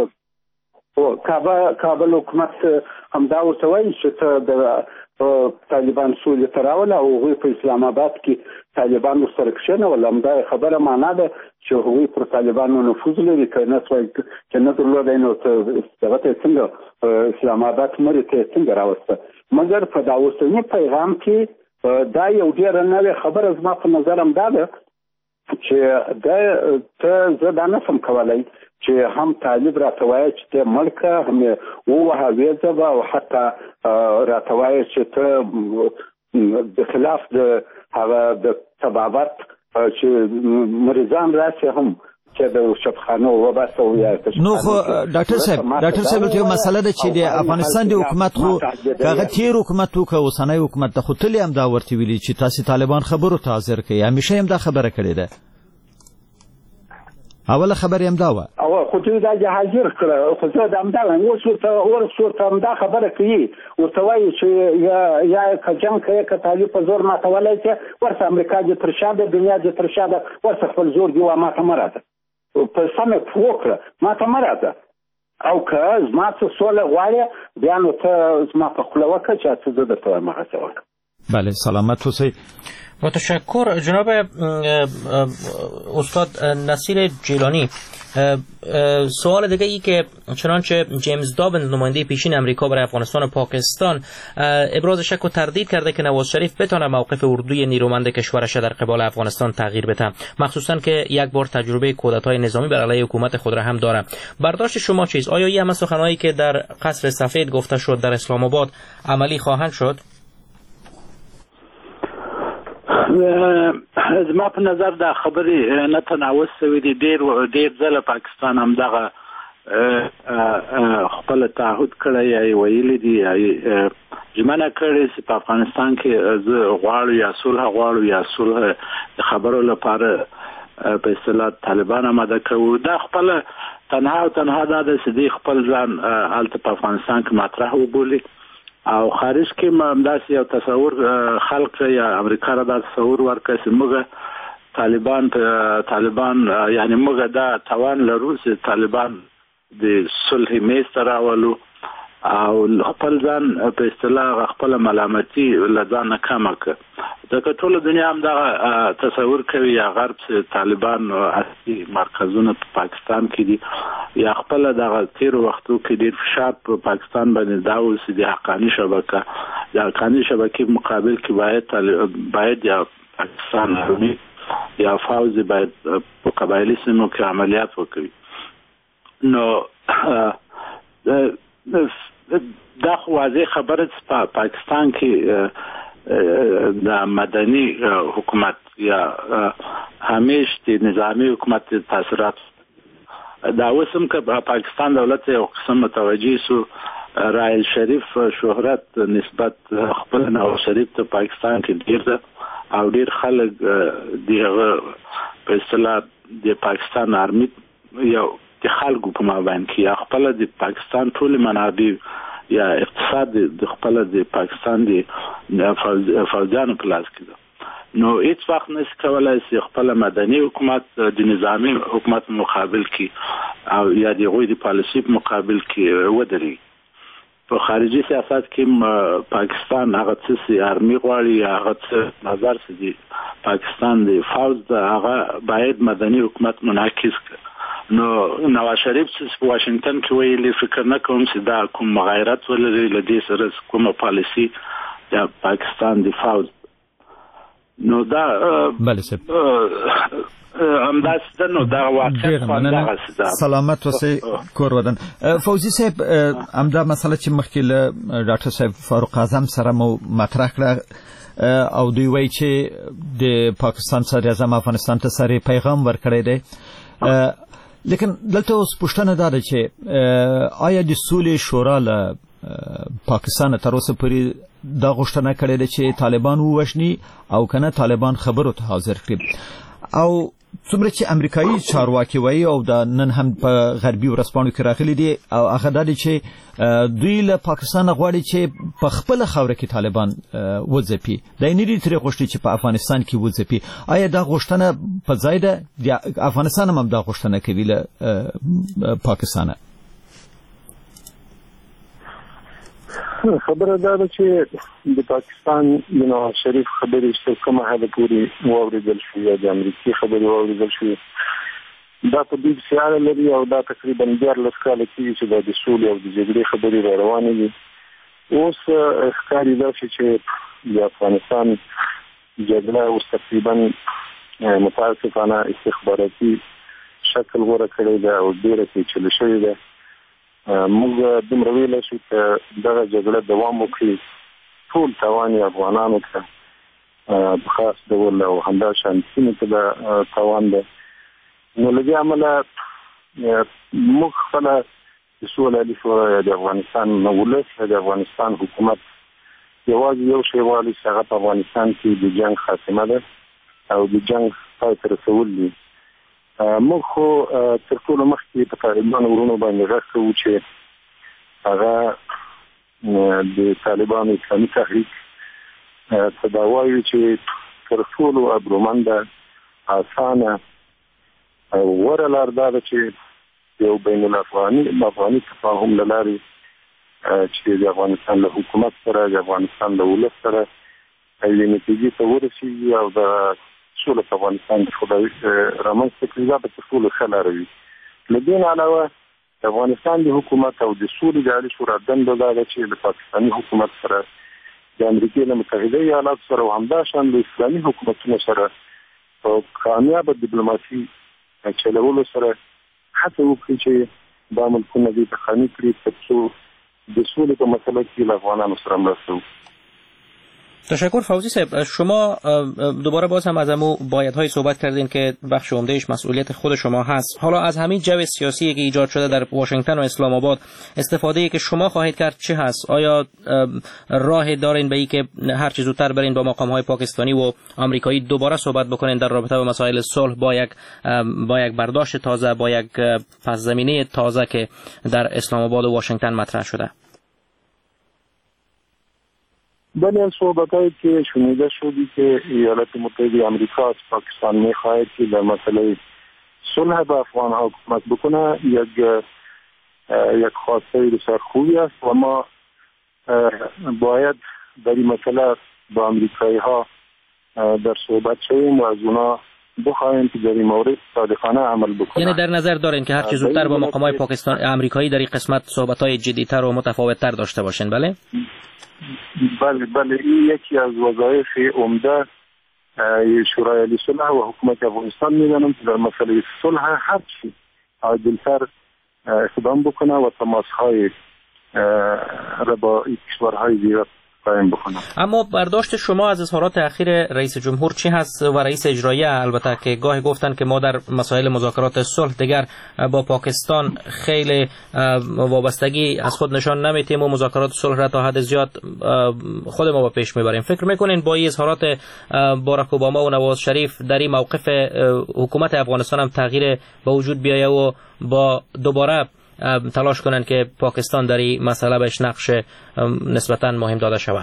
H: کابل حکومت همدا ورته وایي چې ته د طالبان سولې ته راوله او هغوی په اسلام آباد کې طالبان ورسره کښېنول. همدا خبره معنا ده چې هغوی پر طالبانو نفوذ لري، که نه چې نه درلودی نو دغه ته یې څنګه اسلام آباد مرې ته یې څنګه راوسته. مګر په دا اوسني پیغام کې دا یو ډېره نوې خبره زما په نظر همدا ده چې دا ته زه دا نه شم کولی چې هم طالب راته وایي چې ته مړ کړه، هم یې ووهه ویې ځبه او حتی راته وایي چې ته د خلاف د هغه د طبابت چې مریضان راشي هم چې د شفخانه وباسه او یا
F: نو خو ډاکټر صاحب ډاکټر صاحب یو مسله ده چې د افغانستان د حکومت خو هغه تیر حکومت وکړه اوسنی حکومت ته خو تلې هم دا ورته ویلي چې تاسې طالبان خبرو ته حاضر کړئ، همیشه هم دا خبره کړې ده. اوله خبر هم دا و
H: او خو دوی دا حاضر کړه خو زه د همدا اوس ورته ورته همدا خبره کوي، ورته وایي چې یا یا که جنګ کوي که طالب په زور ماتولی چې ورته امریکا دې تر شا ده، دنیا دې تر شا ده، ورته خپل زور دې ماته مه راځه، په سمه وکړه ماته مه راځه، او که زما څه سوله غواړې بیا نو ته زما په خوله وکړه چې څه زه درته وایم هغسې وکړه.
F: بله سلامت اوسئ.
G: متشکر جناب استاد نصیر جیلانی. سوال دیگه ای که چنانچه جیمز دابن نماینده پیشین امریکا برای افغانستان و پاکستان ابراز شک و تردید کرده که نواز شریف بتونه موقف اردوی نیرومند کشورش در قبال افغانستان تغییر بده، مخصوصا که یک بار تجربه کودتای نظامی بر علیه حکومت خود را هم داره. برداشت شما چیست؟ آیا این همه سخنانی که در قصر سفید گفته شد در اسلام آباد عملی خواهند شد؟
I: زما په نظر دا خبرې نه تناوز شوي دي. ډېر ډېر ځله پاکستان همدغه خپل تعهد کړی یا یې ویلي دي یا یې ژمنه کړې چې په افغانستان کې زه غواړو یا صلح غواړو یا صلح د خبرو لپاره په اصطلاح طالبان آماده کوو. دا خپله تنها او تنها دا ده چې دوی خپل ځان هلته په افغانستان کې مطرح وبولي او خارج کې همداسې یو تصور خلق یا امریکا را دا تصور ورکړي چې موږ طالبان طالبان یعنی موږ دا توان لرو چې طالبان د صلح میز ته راولو او خپل ځان په اصطلاح خپل ملامتي له ځانه کمه کړه. ځکه ټوله دنیا هم دغه تصور کوي یا غرب چې طالبان اصلي مرکزونه په پاکستان کې دي یا خپل دغه تیرو وختو کې ډېر فشار په پاکستان باندې دا و چې د حقاني شبکه د حقاني شبکې مقابل کې باید باید یا پاکستان آرمي یا فوز باید په قبایلي سیمو کې عملیات وکړي. نو دا خو واضح خبره چې په پاکستان کې د مدني حکومت یا همیش د نظامی حکومت تاثیرات دا اوس هم که پاکستان دولت یو قسم متوجه سو رائل شریف شهرت نسبت خپل نواز شریف ته پاکستان کې ډیر ده او ډیر خلک دغه په اصطلاح د پاکستان آرمي یو د خلکو په مابین کې یا خپل د پاکستان ټول منابع یا اقتصاد د خپل د پاکستان د فوجانو په لاس کې ده. نو هیڅ وخت نشي کولای چې خپل مدني حکومت د نظامی حکومت مقابل کې او یا د غوی د پالیسي مقابل کې ودرېږي. په خارجي سیاست کې پاکستان هغه څه آرمي غواړي یا هغه څه نظر سي پاکستان د فوج د هغه باید مدني حکومت منعکس کړي. نو نواز شریف چې په واشنگټن کې ویلي فکر نه کوم چې دا کوم مغایرت ولري له دې سره کومه پالیسي یا پاکستان د فوج. نو دا
F: بله صاحب
I: همداسې ده. نو دا واقع
F: سلامت اوسئ کور ودان. فوزي صاحب همدا مسله چې مخکې له ډاکټر صاحب فاروق اعظم سره مو مطرح کړه او دوی وایي چې د پاکستان صدر اعظم افغانستان ته سره پیغام ورکړی دی. لیکن دلته اوس پوښتنه دا ده چې آیا د سولې شورا له پاکستان تر اوسه پورې دا غوښتنه کړې ده چې طالبان ووژني او کنه طالبان خبرو ته حاضر کړي؟ او څومره چې امریکایي چارواکي وایي او دا نن هم په غربي ورځپاڼو کې راغلي دي او هغه دا دی چې دوی له پاکستان غواړي چې په خپل خوره کې طالبان وځپي، دا نه دي ترې غوښتي چې په افغانستان کې وځپي. آیا دا غوښتنه په ځای ده؟ افغانستان هم دا غوښتنه کوي له پاکستانه.
J: خبره دا ده چې د پاکستان د نواز شریف خبرې چې کومه حد پورې واوریدل شوې یا د امریکایي خبرې واوریدل شوې، دا په دې سیاره لري او دا تقریبا دیارلس کاله کېږي چې دا د سولې او د جګړې خبرې را روانې دي. اوس ښکاري داسې چې د افغانستان جګړه اوس تقریبا متاسفانه استخباراتي شکل غوره کړی ده او ډېره پیچلې شوې ده. موږ دومره ویلی شو چې دغه جګړه دوام وکړي ټول تاوان یې افغانانو ته په خاص ډول او همداشان سیمې ته د تاوان ده. نو له دې امله موږ خپله د سولې شورا یا د افغانستان ولس یا د افغانستان حکومت یوازې یو شی غواړي چې هغه په افغانستان کې د جنګ خاتمه ده او د جنګ پای ته رسول دي. موږ خو تر ټولو مخکې په طالبانو ورونو باندې غږ کوو چې هغه د طالبانو اسلامي تحریک ته دا وایي چې تر ټولو ابرومنده اسانه او غوره لار دا ده چې یو بین الافغاني افغاني تفاهم له لارې چې د افغانستان له حکومت سره د افغانستان له ولس سره یوې نتیجې ته ورسېږي او د سوله په افغانستان کې خدای رامنځته کړي، دا به تر ټولو ښه لاره وي. له دې نه علاوه د افغانستان د حکومت او د سولې د عالي شورا دنده دا ده چې د پاکستاني حکومت سره د امریکې له متحده ایالاتو سره او همداشان د اسلامي حکومتونو سره په کامیابه ډیپلوماسي چلولو سره هڅه وکړي چې دا ملکونه دې ته خاني کړي تر څو د سولې په مسله کې له افغانانو سره مرسته وکړي.
G: تشکر فوزی صاحب. شما دوباره باز هم از همون بایدهای صحبت کردین که بخش عمدهش مسئولیت خود شما هست. حالا از همین جو سیاسی که ایجاد شده در واشنگتن و اسلام آباد استفاده که شما خواهید کرد چه هست؟ آیا راه دارین به این که هر چه زودتر برین با مقام‌های پاکستانی و آمریکایی دوباره صحبت بکنین در رابطه با مسائل صلح با یک با یک برداشت تازه، با یک پس زمینه تازه که در اسلام آباد و واشنگتن مطرح شده؟
J: بله، صحبتایی که شنیده شدی که ایالات متحده آمریکا از پاکستان میخواهد که در مسئله صلح با افغان ها کمک بکنه یک یک خواسته بسیار خوبی است و ما باید در این مسئله با آمریکایی ها در صحبت شویم و از اونا بخواهیم که در این مورد صادقانه عمل بکنه.
G: یعنی در نظر دارین که هر چه زودتر با مقامات پاکستان آمریکایی در این قسمت صحبت‌های جدی‌تر و متفاوت‌تر داشته باشین؟ بله؟
J: بله بله، این یکی از وظایف عمده شورای عالی صلح و حکومت افغانستان میدانم که در مسئله صلح هر چی عادل‌تر اقدام بکنه و تماس‌های را با کشورهای دیگر قائم بکنه.
G: اما برداشت شما از اظهارات اخیر رئیس جمهور چی هست و رئیس اجرایه؟ البته که گاهی گفتن که ما در مسائل مذاکرات صلح دیگر با پاکستان خیلی وابستگی از خود نشان نمیتیم و مذاکرات صلح را تا حد زیاد خود ما با پیش میبریم. فکر میکنین با این اظهارات باراک اوباما و نواز شریف در این موقف حکومت افغانستان هم تغییر به وجود بیایه و با دوباره تلاش کنن که پاکستان در این مسئله بهش نقش نسبتاً مهم داده شود؟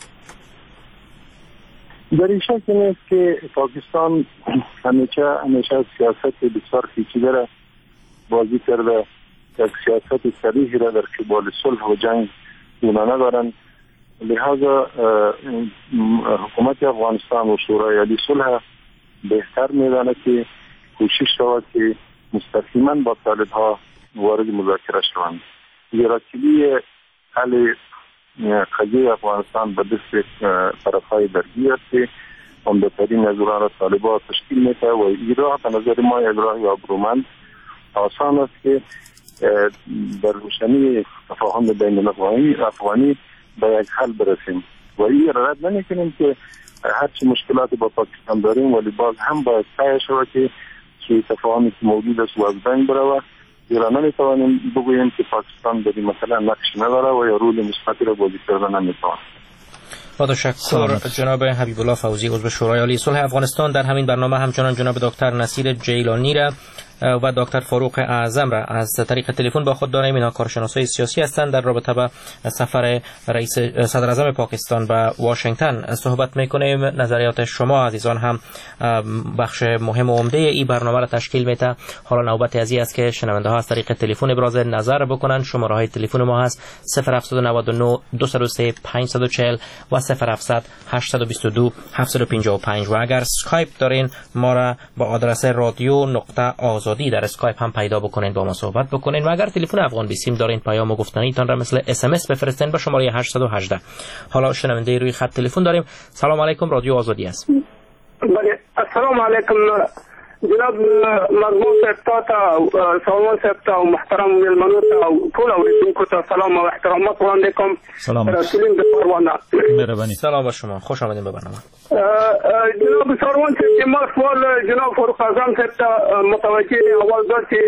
J: در این شک نیست که پاکستان همیشه همیشه سیاست بسیار پیچیده را بازی کرده، یک سیاست صریح را در قبال صلح و جنگ اونا ندارن. لہذا حکومت افغانستان و شورای عالی صلح بهتر میدانه که کوشش شود که مستقیما با طالبها وارد مذاکره شوند. زیراکیلی حل قضیه افغانستان به دست طرفهای درگیر است که عمده‌ترین از اونها را طالبان تشکیل میده و این راه به نظر ما یک راه ابرومند آسان است که در روشنی تفاهم بین الافغانی افغانی به یک حل برسیم و این را رد نمی‌کنیم که هرچی مشکلات با پاکستان داریم ولی باز هم باید سعی شود که سوء تفاهمی که موجود است و از بین بروه. زیرا نمیتوانیم بگوییم که پاکستان در این مثلا نقش نداره و یا رول مثبتی را بازی کردن نمیتوانه.
G: با تشکر جناب حبیب الله فوزی عضو شورای عالی صلح افغانستان. در همین برنامه همچنان جناب دکتر نصیر جیلانی را و دکتر فاروق اعظم را از طریق تلفن با خود داریم. اینا کارشناسای سیاسی هستند. در رابطه با سفر رئیس صدر اعظم پاکستان به واشنگتن صحبت میکنیم. نظریات شما عزیزان هم بخش مهم و عمده این برنامه را تشکیل میده. حالا نوبت از این است که شنونده ها از طریق تلفن ابراز نظر بکنن. شماره های تلفن ما هست صفر هفت نه نه دو صفر سه پنج چهار صفر و صفر هفت هشت دو دو هفت پنج پنج و اگر اسکایپ دارین ما را با آدرس رادیو نقطه آزادی در اسکایپ هم پیدا بکنین، با ما صحبت بکنین. و اگر تلفن افغان بیسیم دارین پیام و گفتنیتان را مثل اس ام اس بفرستین با شماره هشت یک هشت. حالا شنونده روی خط تلفن داریم. سلام علیکم، رادیو آزادی است.
O: بله السلام علیکم جناب مرحوم صاحب ته سلام صاحب ته محترم ملمنو ته ټول اوریدونکو ته سلام او احترامات وړاندې کوم.
F: سلام
O: رسولین د پروانه
F: مهرباني.
G: سلام با شما، خوش آمدید به برنامه.
O: جناب سروان صاحب ما سوال جناب فاروق اعظم صاحب ته متوجه اول دا چې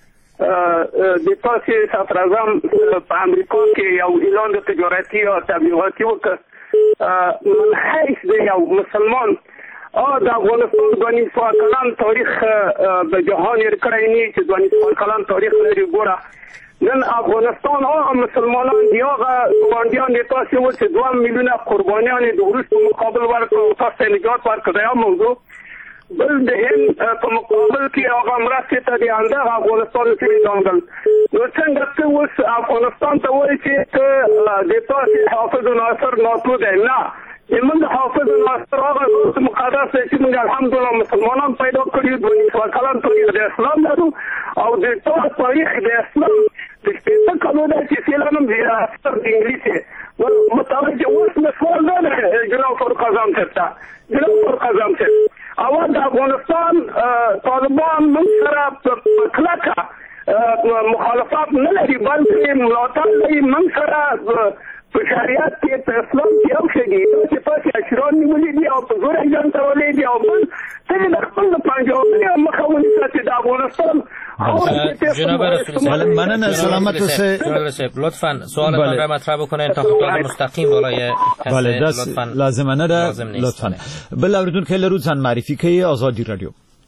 O: د تاسو صدر اعظم په امریکا کې یو اعلان د تجارتي او تبلیغاتي وکړ من حیث د یو مسلمان آه د افغانستان دوه سوه کلن تاریخ به جهان یې کړی نه چې دوه سوه کلن تاریخ لري. ګوره نن افغانستان هغه مسلمانان دی هغه ګاونډیان دي تاسې اوس چې دوه میلیونه قربانیان د وروسته مقابل ورکړو تاسو نجات ورکړو دا موضوع. بل د هند په مقابل کې هغه مرستې ته د همدغه افغانستان کې ځانګړل. نو څنګه ته اوس افغانستان ته وایې چې ته د تاسې حافظ ناصر ناتو دی؟ نه، من حافظ ناصر هغه روز مقدس چې موږ الحمدلله مسلمانان پیدا کړي دوه سوه کلن تاریخ د اسلام لرو او د ټول تاریخ د اسلام د شپېته کلو نه چې سیلانم د اثر د انګلیسي متوجه اوس مې سوال نه دی جناب فاروق اعظم صاحب ته. جناب فاروق اعظم صاحب اول د افغانستان طالبان موږ سره په کلکه مخالفت نه لري بلکې ملاتړ لري موږ سره په شریعت کې په اسلام کې یو شی دی چې تاسو اشران نیولي دي او په زور ایجان کولای دي او بل ته د خپل پنجابي مخه ونیسه چې د افغانستان
G: جناب رسول
F: مننه سلامت اوسه.
G: لطفا سوال من را مطرح بکنین تا خطاب مستقیم بالای
F: بله دست لازمانه را لطفا. بل اوریدون که لرو زن معرفی که آزادی رادیو.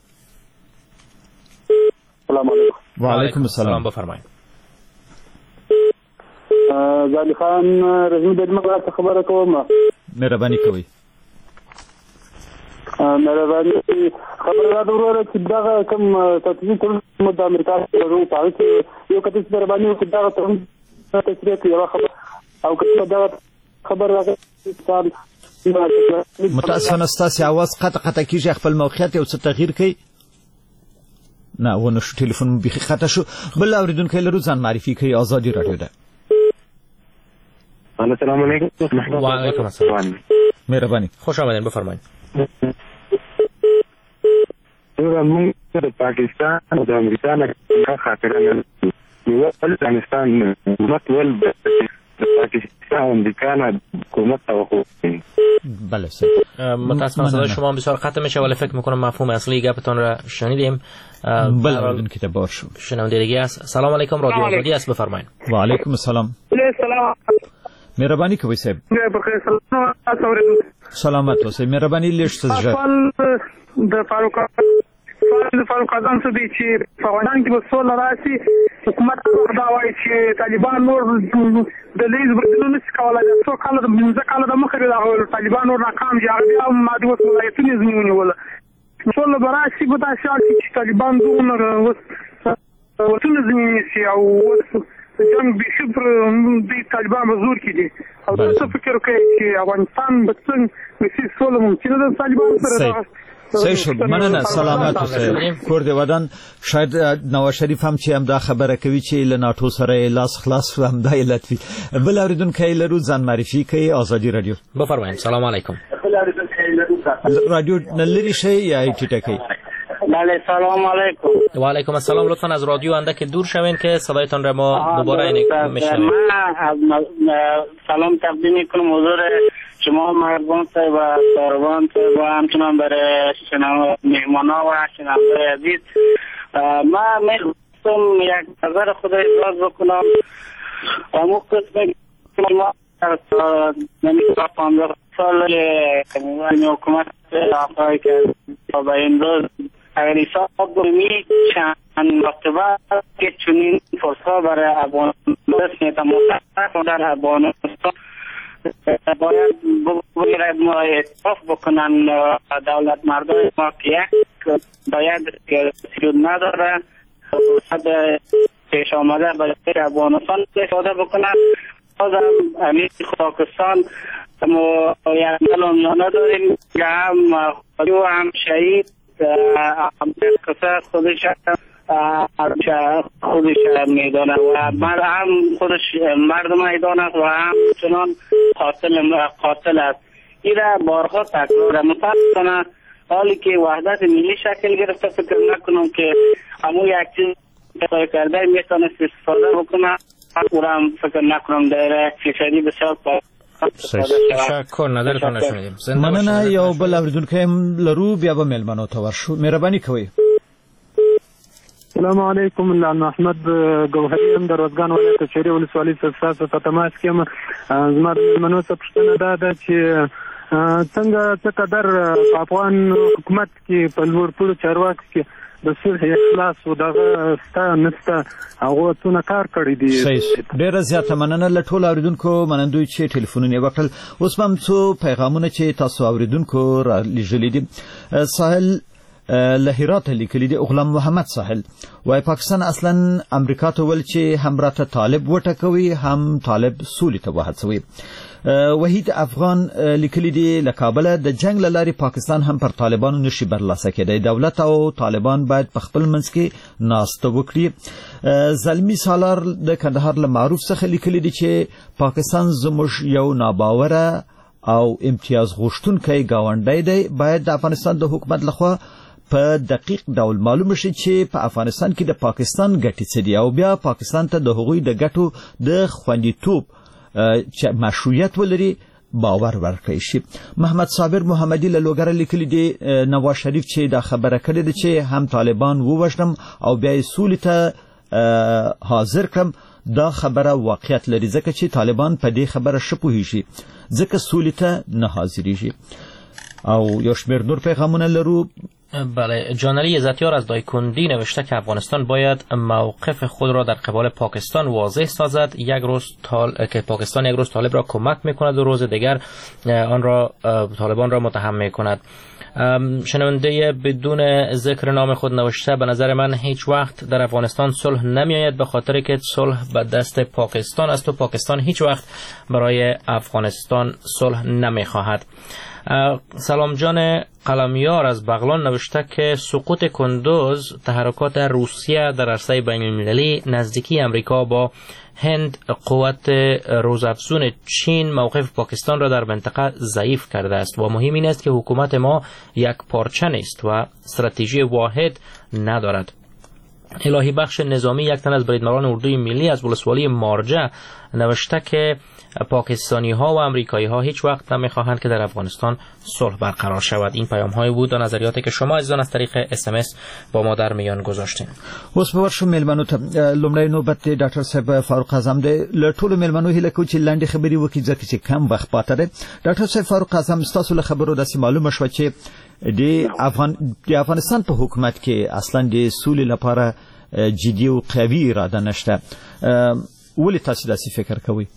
J: سلام علیکم.
F: و علیکم السلام.
G: بفرمایید.
J: زالی خان رحیم د دماغه خبره کوم.
F: مهرباني کوي.
J: مهرباني خبره دا وروره چې دا کوم تطبیق کوم د امریکا سره په اړه یو کته چې مهرباني وکړه دا ته تشریح کوي یو خبر او کله دا خبر راغی
F: متاسفانه ستاسو आवाज قطع قطع کیږي خپل موقعیت یو څه تغییر کوي. نه ونه شو ټلیفون بيخي خطا شو. بل اوریدونکو لرو ځان معرفي کوي آزادي رادیو ده.
J: السلام علیکم.
G: و علیکم السلام.
F: مهرباني.
G: خوش آمدید بفرمایید.
J: موږ د پاکستان او د امریکا نه خاطرانه یو افغانستان متول د پاکستان او امریکا نه حکومت توقع.
F: بله سر.
G: متاسفانه صدای شما بسیار قطع میشه ولی فکر میکنم مفهوم اصلی گپتون را شنیدیم.
F: بله اون که تبار شو.
G: شنونده دیگه است. سلام علیکم رادیو آزادی است بفرمایید.
F: و علیکم السلام.
O: سلام.
F: مهرباني کوي صاحب.
O: بخیر سلام اوریدونکو.
F: سلامت اوسئ. مهرباني لیش تزجه.
O: د فاروق د فاروق اعظم څه دی چې په افغانستان کې به سوله راشي حکومت دا وایي چې طالبان نور د لیز بدلون نشي کولای. څو کاله د پنځه کاله د مخکې د طالبان نور ناکام دي هغه بیا مادي اوس ولایتونه ونیول. سوله به راشي په داسې حال کې چې طالبان دومره اوس وطنونه ځینې نیسي او اوس جنګ بیخي پر دوی طالبان به زور کې دي او دا څه فکر کوي چې افغانستان به څنګه بیخي سوله ممکنه ده طالبان سره.
F: صحیح شد. مننه سلامت اوسئ. کورد ودان شاید نواز شریف هم چې هم دا خبره کوي چې له ناتو سره لاس خلاص هم دا لطفي. بل اوریدونکو لرو ځان معرفي کوي آزادي رادیو.
G: بفرمایید. سلام علیکم.
F: رادیو نلری شي یا ټیټه کوي.
P: بله سلام علیکم.
G: و علیکم السلام. لطفا از رادیو اندک دور شوین که صدایتان را ما دوباره میشنویم.
P: من سلام تقدیم میکنم حضور شما مرگان صاحب و ساروان صاحب و همچنان برای مهمانا و شنونده عزیز. من میخواستم یک نظر خود ابراز بکنم. اما قسم ما نمیشه پانزده سال حکومت آقای که با این روز اگر حساب کنیم چند مرتبه که چنین فرصت برای افغانستان در افغانستان باید بگیرد ما اعتراف بکنن دولت مردم ما که یک باید سیود نداره فرصت پیش آمده برای افغانستان استفاده بکنن. بازم امیر پاکستان ما یک ملومیانه داریم که هم خودی و هم شهید هم کسا خودش خودش میدانه و مرد هم خودش مرد میدانه و هم چنان قاتل قاتل است. این را بارها تکرار متاسفانه حالی که وحدت ملی شکل گرفته فکر نکنم که همون یک چیز که کرده میتونست استفاده بکنه او را هم فکر نکنم در فیصدی بسیار
G: تشکر نظرتون نشونیدیم.
F: مننه. یو بل اوریدونکی هم لرو بیا به میلمنو ته ورشو. مهرباني کوئ.
Q: السلام علیکم. الله محمد ګوهري هم د روزګان ولایت چيري ولسوالۍ څخه په تماس کې یم. زما د میلمنو څخه پوښتنه دا ده چې څنګه څه قدر افغان حکومت کې په لوړ پوړو چارواکو کې د صلح اخلاص او دغه ستا نسته هغه څونه کار کړی دی.
F: ډیره زیاته مننه له ټولو اوریدونکو منندوی چې ټلیفونونه وکړل. اوس هم څو پیغامونه چې تاسو اوریدونکو را لېږلي دي. ساحل له هرات لیکلي دي. غلام محمد ساحل وايي پاکستان اصلا امریکا ته ول چې هم راته طالب وټکوي هم طالب سولې ته وهڅوي. وحید افغان لیکلی دی له کابل د جنگ لاري پاکستان هم پر طالبانو نشي برلاسه کېدی. دولت او طالبان باید په خپل منځ کې ناسته وکړي. زلمی سالار د کندهار له معروف څخه لیکلی دی چې پاکستان زموږ یو ناباوره او امتیاز غوښتونکی گاونډی دی. باید د افغانستان د حکومت لخوا په دقیق ډول معلوم شي چې په افغانستان کې د پاکستان ګټې څه دي او بیا پاکستان ته د هغوی د ګټو د خوندیتوب چې مشروعیت ولري باور ورکړي شي. محمد صابر محمدي له لوګر لیکلي دی نواز شریف چې دا خبره کړې ده چې هم طالبان ووژنم او بیا یې سولې ته حاضر کړم، دا خبره واقعیت لري ځکه چې طالبان په دې خبره ښه پوهېږي ځکه سولې ته نه حاضرېږي. او یو شمېر نور پیغامونه لرو.
G: بله، جانلی عزتیار از دایکندی نوشته که افغانستان باید موقف خود را در قبال پاکستان واضح سازد. یک روز طال... که پاکستان یک روز طالب را کمک میکند و روز دیگر آن را طالبان را متهم میکند. شنونده بدون ذکر نام خود نوشته به نظر من هیچ وقت در افغانستان صلح نمیآید به خاطر که صلح به دست پاکستان است و پاکستان هیچ وقت برای افغانستان صلح نمیخواهد. سلام جان قلمیار از بغلان نوشته که سقوط کندوز تحرکات روسیه در عرصه بین المللی، نزدیکی امریکا با هند، قوت روزافزون چین موقف پاکستان را در منطقه ضعیف کرده است و مهم این است که حکومت ما یک پارچه نیست و استراتژی واحد ندارد. الهی بخش نظامی یک تن از بریدمران اردوی ملی از ولسوالی مارجه نوشته که پاکستانی ها و امریکایی ها هیچ وقت نمیخواهند که در افغانستان صلح برقرار شود. این پیام های بود و نظریاتی که شما عزیزان از طریق اس ام اس با ما در میان گذاشتین.
F: اوس په ورشو میلمنو ته لومړی نوبت ډاکټر صاحب فاروق اعظم دی. له ټولو میلمنو هیله کوم چې لاندې خبرې وکړي ځکه چې کم وخت پاته دی. ډاکټر صاحب فاروق اعظم ستاسو له خبرو داسې معلومه شوه چې د افغان د افغانستان په حکومت کې اصلا د سولې لپاره جدي او قوي اراده نشته. ولې تاسو داسې فکر کوئ؟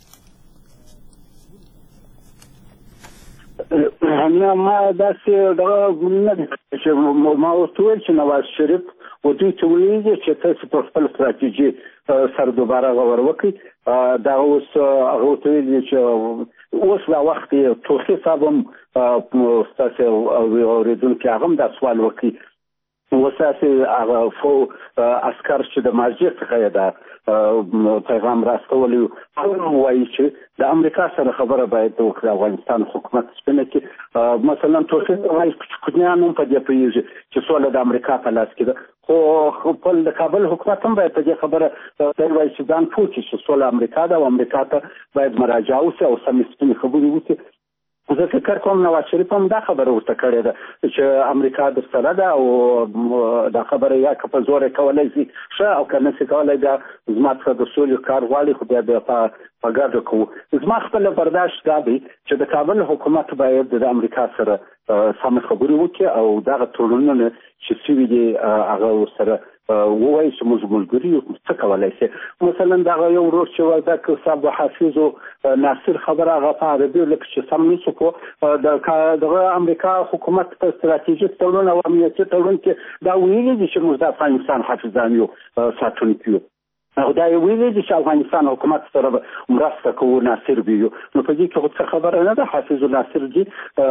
H: نه ما داسې دغه نه دي چې ما ورته وویل چې نواز شریف و دوی ته ویلي دي چې تاسو په خپل استراتیژي سره دوباره غور وکړئ. دا اوس هغه ورته ویلي دي چې اوس دا وخت یې توخي صاحب هم ستاسو اورېدونکي هغه هم دا سوال وکړي. اوس داسې هغه فو عسکر چې د مارجې څخه یې دا پیغام راستولی هغه وایي چې د امریکا سره خبره باید وکړي افغانستان حکومت سپینه کې مثلا توفیق وایي کوچنیان هم په دې پوهېږي چې سوله د امریکا په لاس کې ده، خو خپل د کابل حکومت هم باید په دې خبره وایي چې ځان پوه کړي چې سوله امریکا ده او امریکا ته باید مراجعه وشي او سمې سپینې خبرې وکړي زه فکر کوم نواز شریف هم دا خبره ورته کړې ده چې امریکا در سره ده او دا خبره یا که په زور کولای شي ښه او که نشي کولای بیا زما څخه د سولې کار غواړي خو بیا بیا په په ګډه کوو. زما خپله برداشت دا دی چې د کابل حکومت باید د امریکا سره سمې خبرې وکړي او دغه تړونونه چې سوي دي هغه ورسره ووایي چې موږ ملګري یو څه کولی شي. مثلا دغه یو ورور چې وردک صاحب حافظ و ناصر خبره هغه په عربي لکه چې سم نشو کو دغه امریکا حکومت په ستراتیژیک تړون او امنیتي تړون کې دا ویلي دي چې موږ د افغانستان حافظان یو ساتونکي یو او دا یو ویلي دي چې افغانستان حکومت سره مرسته کوو ناصر بیو. نو په دې کې خو څه خبره نه ده حافظ و ناصر دي.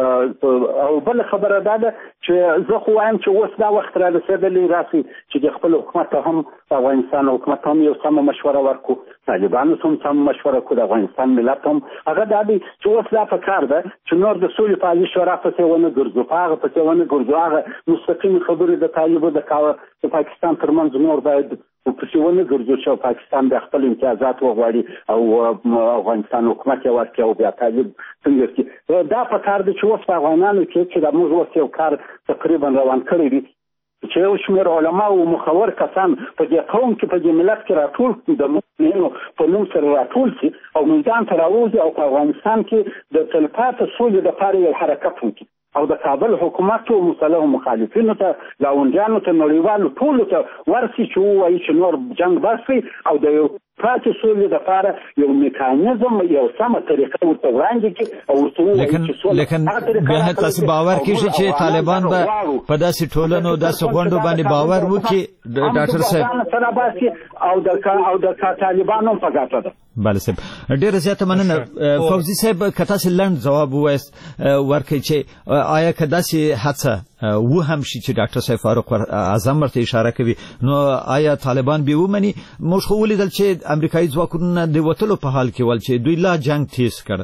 H: او بل خبره دا ده چې زه خو وایم چې اوس دا وخت را رسېدلی راسي چې د خپل حکومت ته هم افغانستان حکومت هم یو سمه مشوره ورکړو، طالبانو هم سمه مشوره کړو، د افغانستان ملت هم هغه دا دی چې اوس دا پکار ده چې نور د سولې په عالي شورا پسې ونه ګرځو، په هغه پسې ونه ګرځو. هغه مستقیمې خبرې د طالبو د پاکستان ترمنځ نور باید پسې ونه ګرځو چې پاکستان د خپل امتیازات وغواړي او افغانستان حکومت یې ورکړي او بیا طالب څنګه کړي. دا پکار دی چې اوس په افغانانو کې چې د موږ اوس یو کار تقریبا روان کړی دی چې یو شمېر علما او مخور کسان په دې قوم کې په دې ملت کې راټول د مسلمانانو په نوم سره راټول شي او میدان ته راوځي او په افغانستان کې د تلپاتې سولې لپاره یو حرکت وکړي او د کابل حکومت او مسلح مخالفینو ته لاونجانو ته نړیوالو ټولو ته ورسي چې ووایي چې نور جنګ بس کړي او د یو پاتې سولې لپاره یو میکانیزم یو سمه طریقه ورته وړاندې کړي او ورته ووایي چې سوله
F: لیکن بیا نه تاسو باور کیږي چې طالبان به په داسې ټولنو داسې غونډو باندې باور وکړي ډاکټر صاحب
H: او د او د طالبانو په ګټه ده.
F: بله صاحب ډېره زیاته مننه. فوزي صاحب که تاسو لنډ ځواب ووایست ورکړئ چې آیا که داسې هڅه و هم شي چې ډاکټر صاحب فاروق اعظم ورته اشاره کوي نو آیا طالبان به ومني؟ موږ خو ولیدل چې امریکایي ځواکونه د وتلو په حال کې ول چې دوی لا جنګ تیز کړ.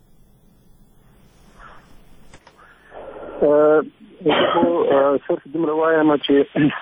J: زه صرف دومره وایم چې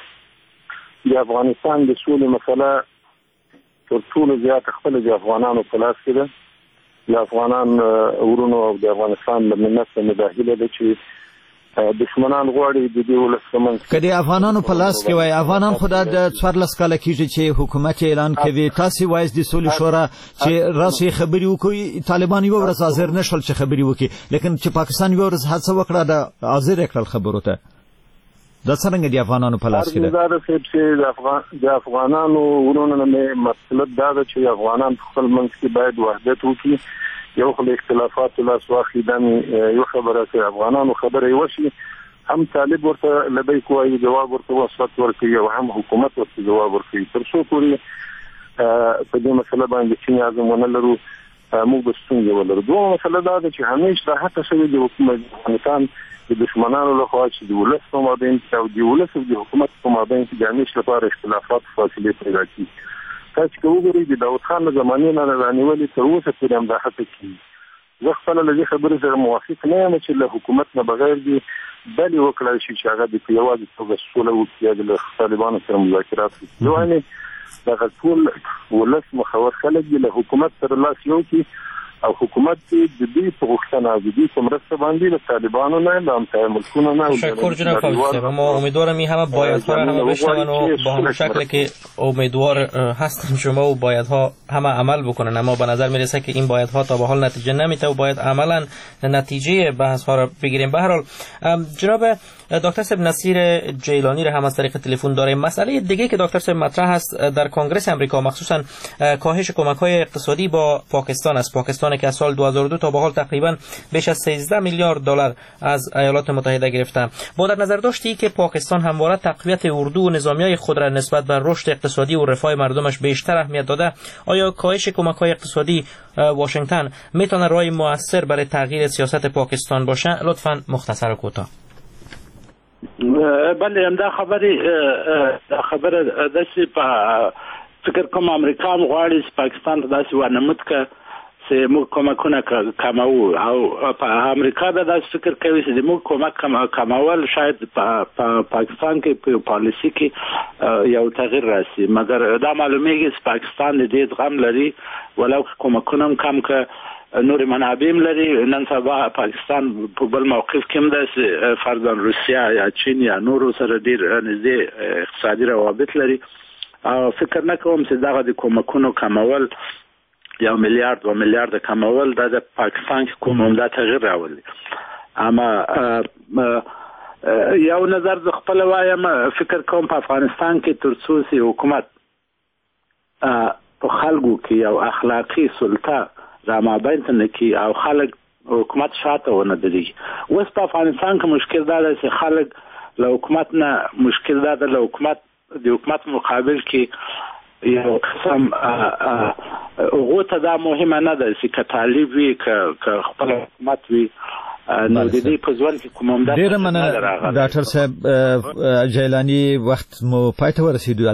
J: د افغانستان د سولې مسله تر ټولو زیات خپل د افغانانو په لاس کې ده. د افغانان ورونو او د افغانستان له ملت څخه مداخله ده چې دشمنان غواړي د دې ولسمن
F: کدي افغانانو په لاس کې وای. افغانان خو د څوارلس کاله کېږي چې حکومت اعلان کوي. تاسو وایي د سولې شورا چې راسي خبري وکړي طالبان یو ورځ حاضر نشول چې خبري وکړي، لیکن چې پاکستان یو ورځ هڅه وکړه د حاضر کړل خبرو ته. دا څنګه دی افغانانو په لاس کې ده؟
J: دا چې د افغان د افغانانو ورونو نه مطلب دا ده چې افغانان خپل منځ کې باید وحدت وکړي. یو خل اختلافات لاس واخلي دا یو خبره چې افغانانو خبره یو شي هم طالب ورته لبی کوی جواب ورته وسط ورکوي او هم حکومت ورته جواب ورکوي. تر څو پورې په دې مسله باندې چې اعظم ونلرو موږ به څنګه ولرو. دوه مسله دا ده چې همیشه د حتی شوی د حکومت افغانستان د دشمنانو لخوا چې د ولس په مابین کې او د ولس او د حکومت په مابین کې د همیشه لپاره اختلافات فاصله پیدا کیږي. تاسو که وګورئ د داود خان له زمانې نه رانیولې تر اوسه پورې هم دا هڅه کېږي. زه خپله له دې خبرې سره موافق نه یم چې له حکومت نه بغیر دې بلې وکړای شي چې هغه د په یوازې توګه سوله وکړي یا د طالبانو سره مذاکرات وکړي. یعنې دغه ټول ولس مخور خلک دي له حکومت سره لاس یو کړي او حکومت د دې په غوښتنه د دې په مرسته باندې له طالبانو نه له همسایه ملکونو نه
G: تشکر جناب فوزی صاحب. ما امیدوارم این همه بایدها را همه بشنون و با همون شکل که امیدوار هستن شما و بایدها همه عمل بکنن، اما به نظر میرسه که این بایدها تا به حال نتیجه نمیده و باید عملا نتیجه بحث ها را بگیریم. به هر حال جناب دکتر صاحب نصیر جیلانی را هم از طریق تلفن داریم. مسئله دیگه که دکتر صاحب مطرح است در کنگره آمریکا مخصوصا کاهش کمک‌های اقتصادی با پاکستان است. پاکستان که از سال دو هزار و دو تا به حال تقریبا بیش از سیزده میلیارد دلار از ایالات متحده گرفته. با در نظر داشتی که پاکستان همواره تقویت اردو و نظامیای خود را نسبت بر رشد اقتصادی و رفاه مردمش بیشتر اهمیت داده، آیا کاهش کمک‌های اقتصادی واشنگتن میتونه راه موثر برای تغییر سیاست پاکستان باشه؟ لطفاً مختصر و کوتاه.
I: بله همدا خبرې خبره داسې په فکر کوم امریکا هم غواړي چې پاکستان ته داسې ورنمود که چې موږ کومکونه کموو او په امریکا دا داسې فکر کوي چې موږ کومک کمول شاید په پاکستان کې په پالیسي کې یو تغییر راسي، مګر دا معلومیږي چې پاکستان دې زغم لري ولو کومکونه هم کم که نور منابع لري. نن سبا پاکستان په بل موقف کې هم د فرضاً روسیا یا چین یا نورو سره ډیر نږدې اقتصادي روابط لري او فکر نه کوم چې دغه د کومکونو کمول یو میلیارډ دو میلیارډ کمول د پاکستان کې کوم عمده تغییر راولي. اما یو نظر د خپل وایم فکر کوم په افغانستان کې ترڅو سي حکومت په خلکو کې یو اخلاقی سلطه را مابین نه کی او خلک حکومت شاته ونه دري. اوس په افغانستان کې مشکل دا ده چې خلک له حکومت نه مشکل دا ده له حکومت د حکومت مقابل کې یو قسم هغه ته دا مهمه نه ده چې کتالي وي که خپل حکومت وي نو د دې په ځوان کې کوم هم دا
F: ډیره مننه ډاکټر صاحب جیلانی. وخت مو پای ته ورسېدو.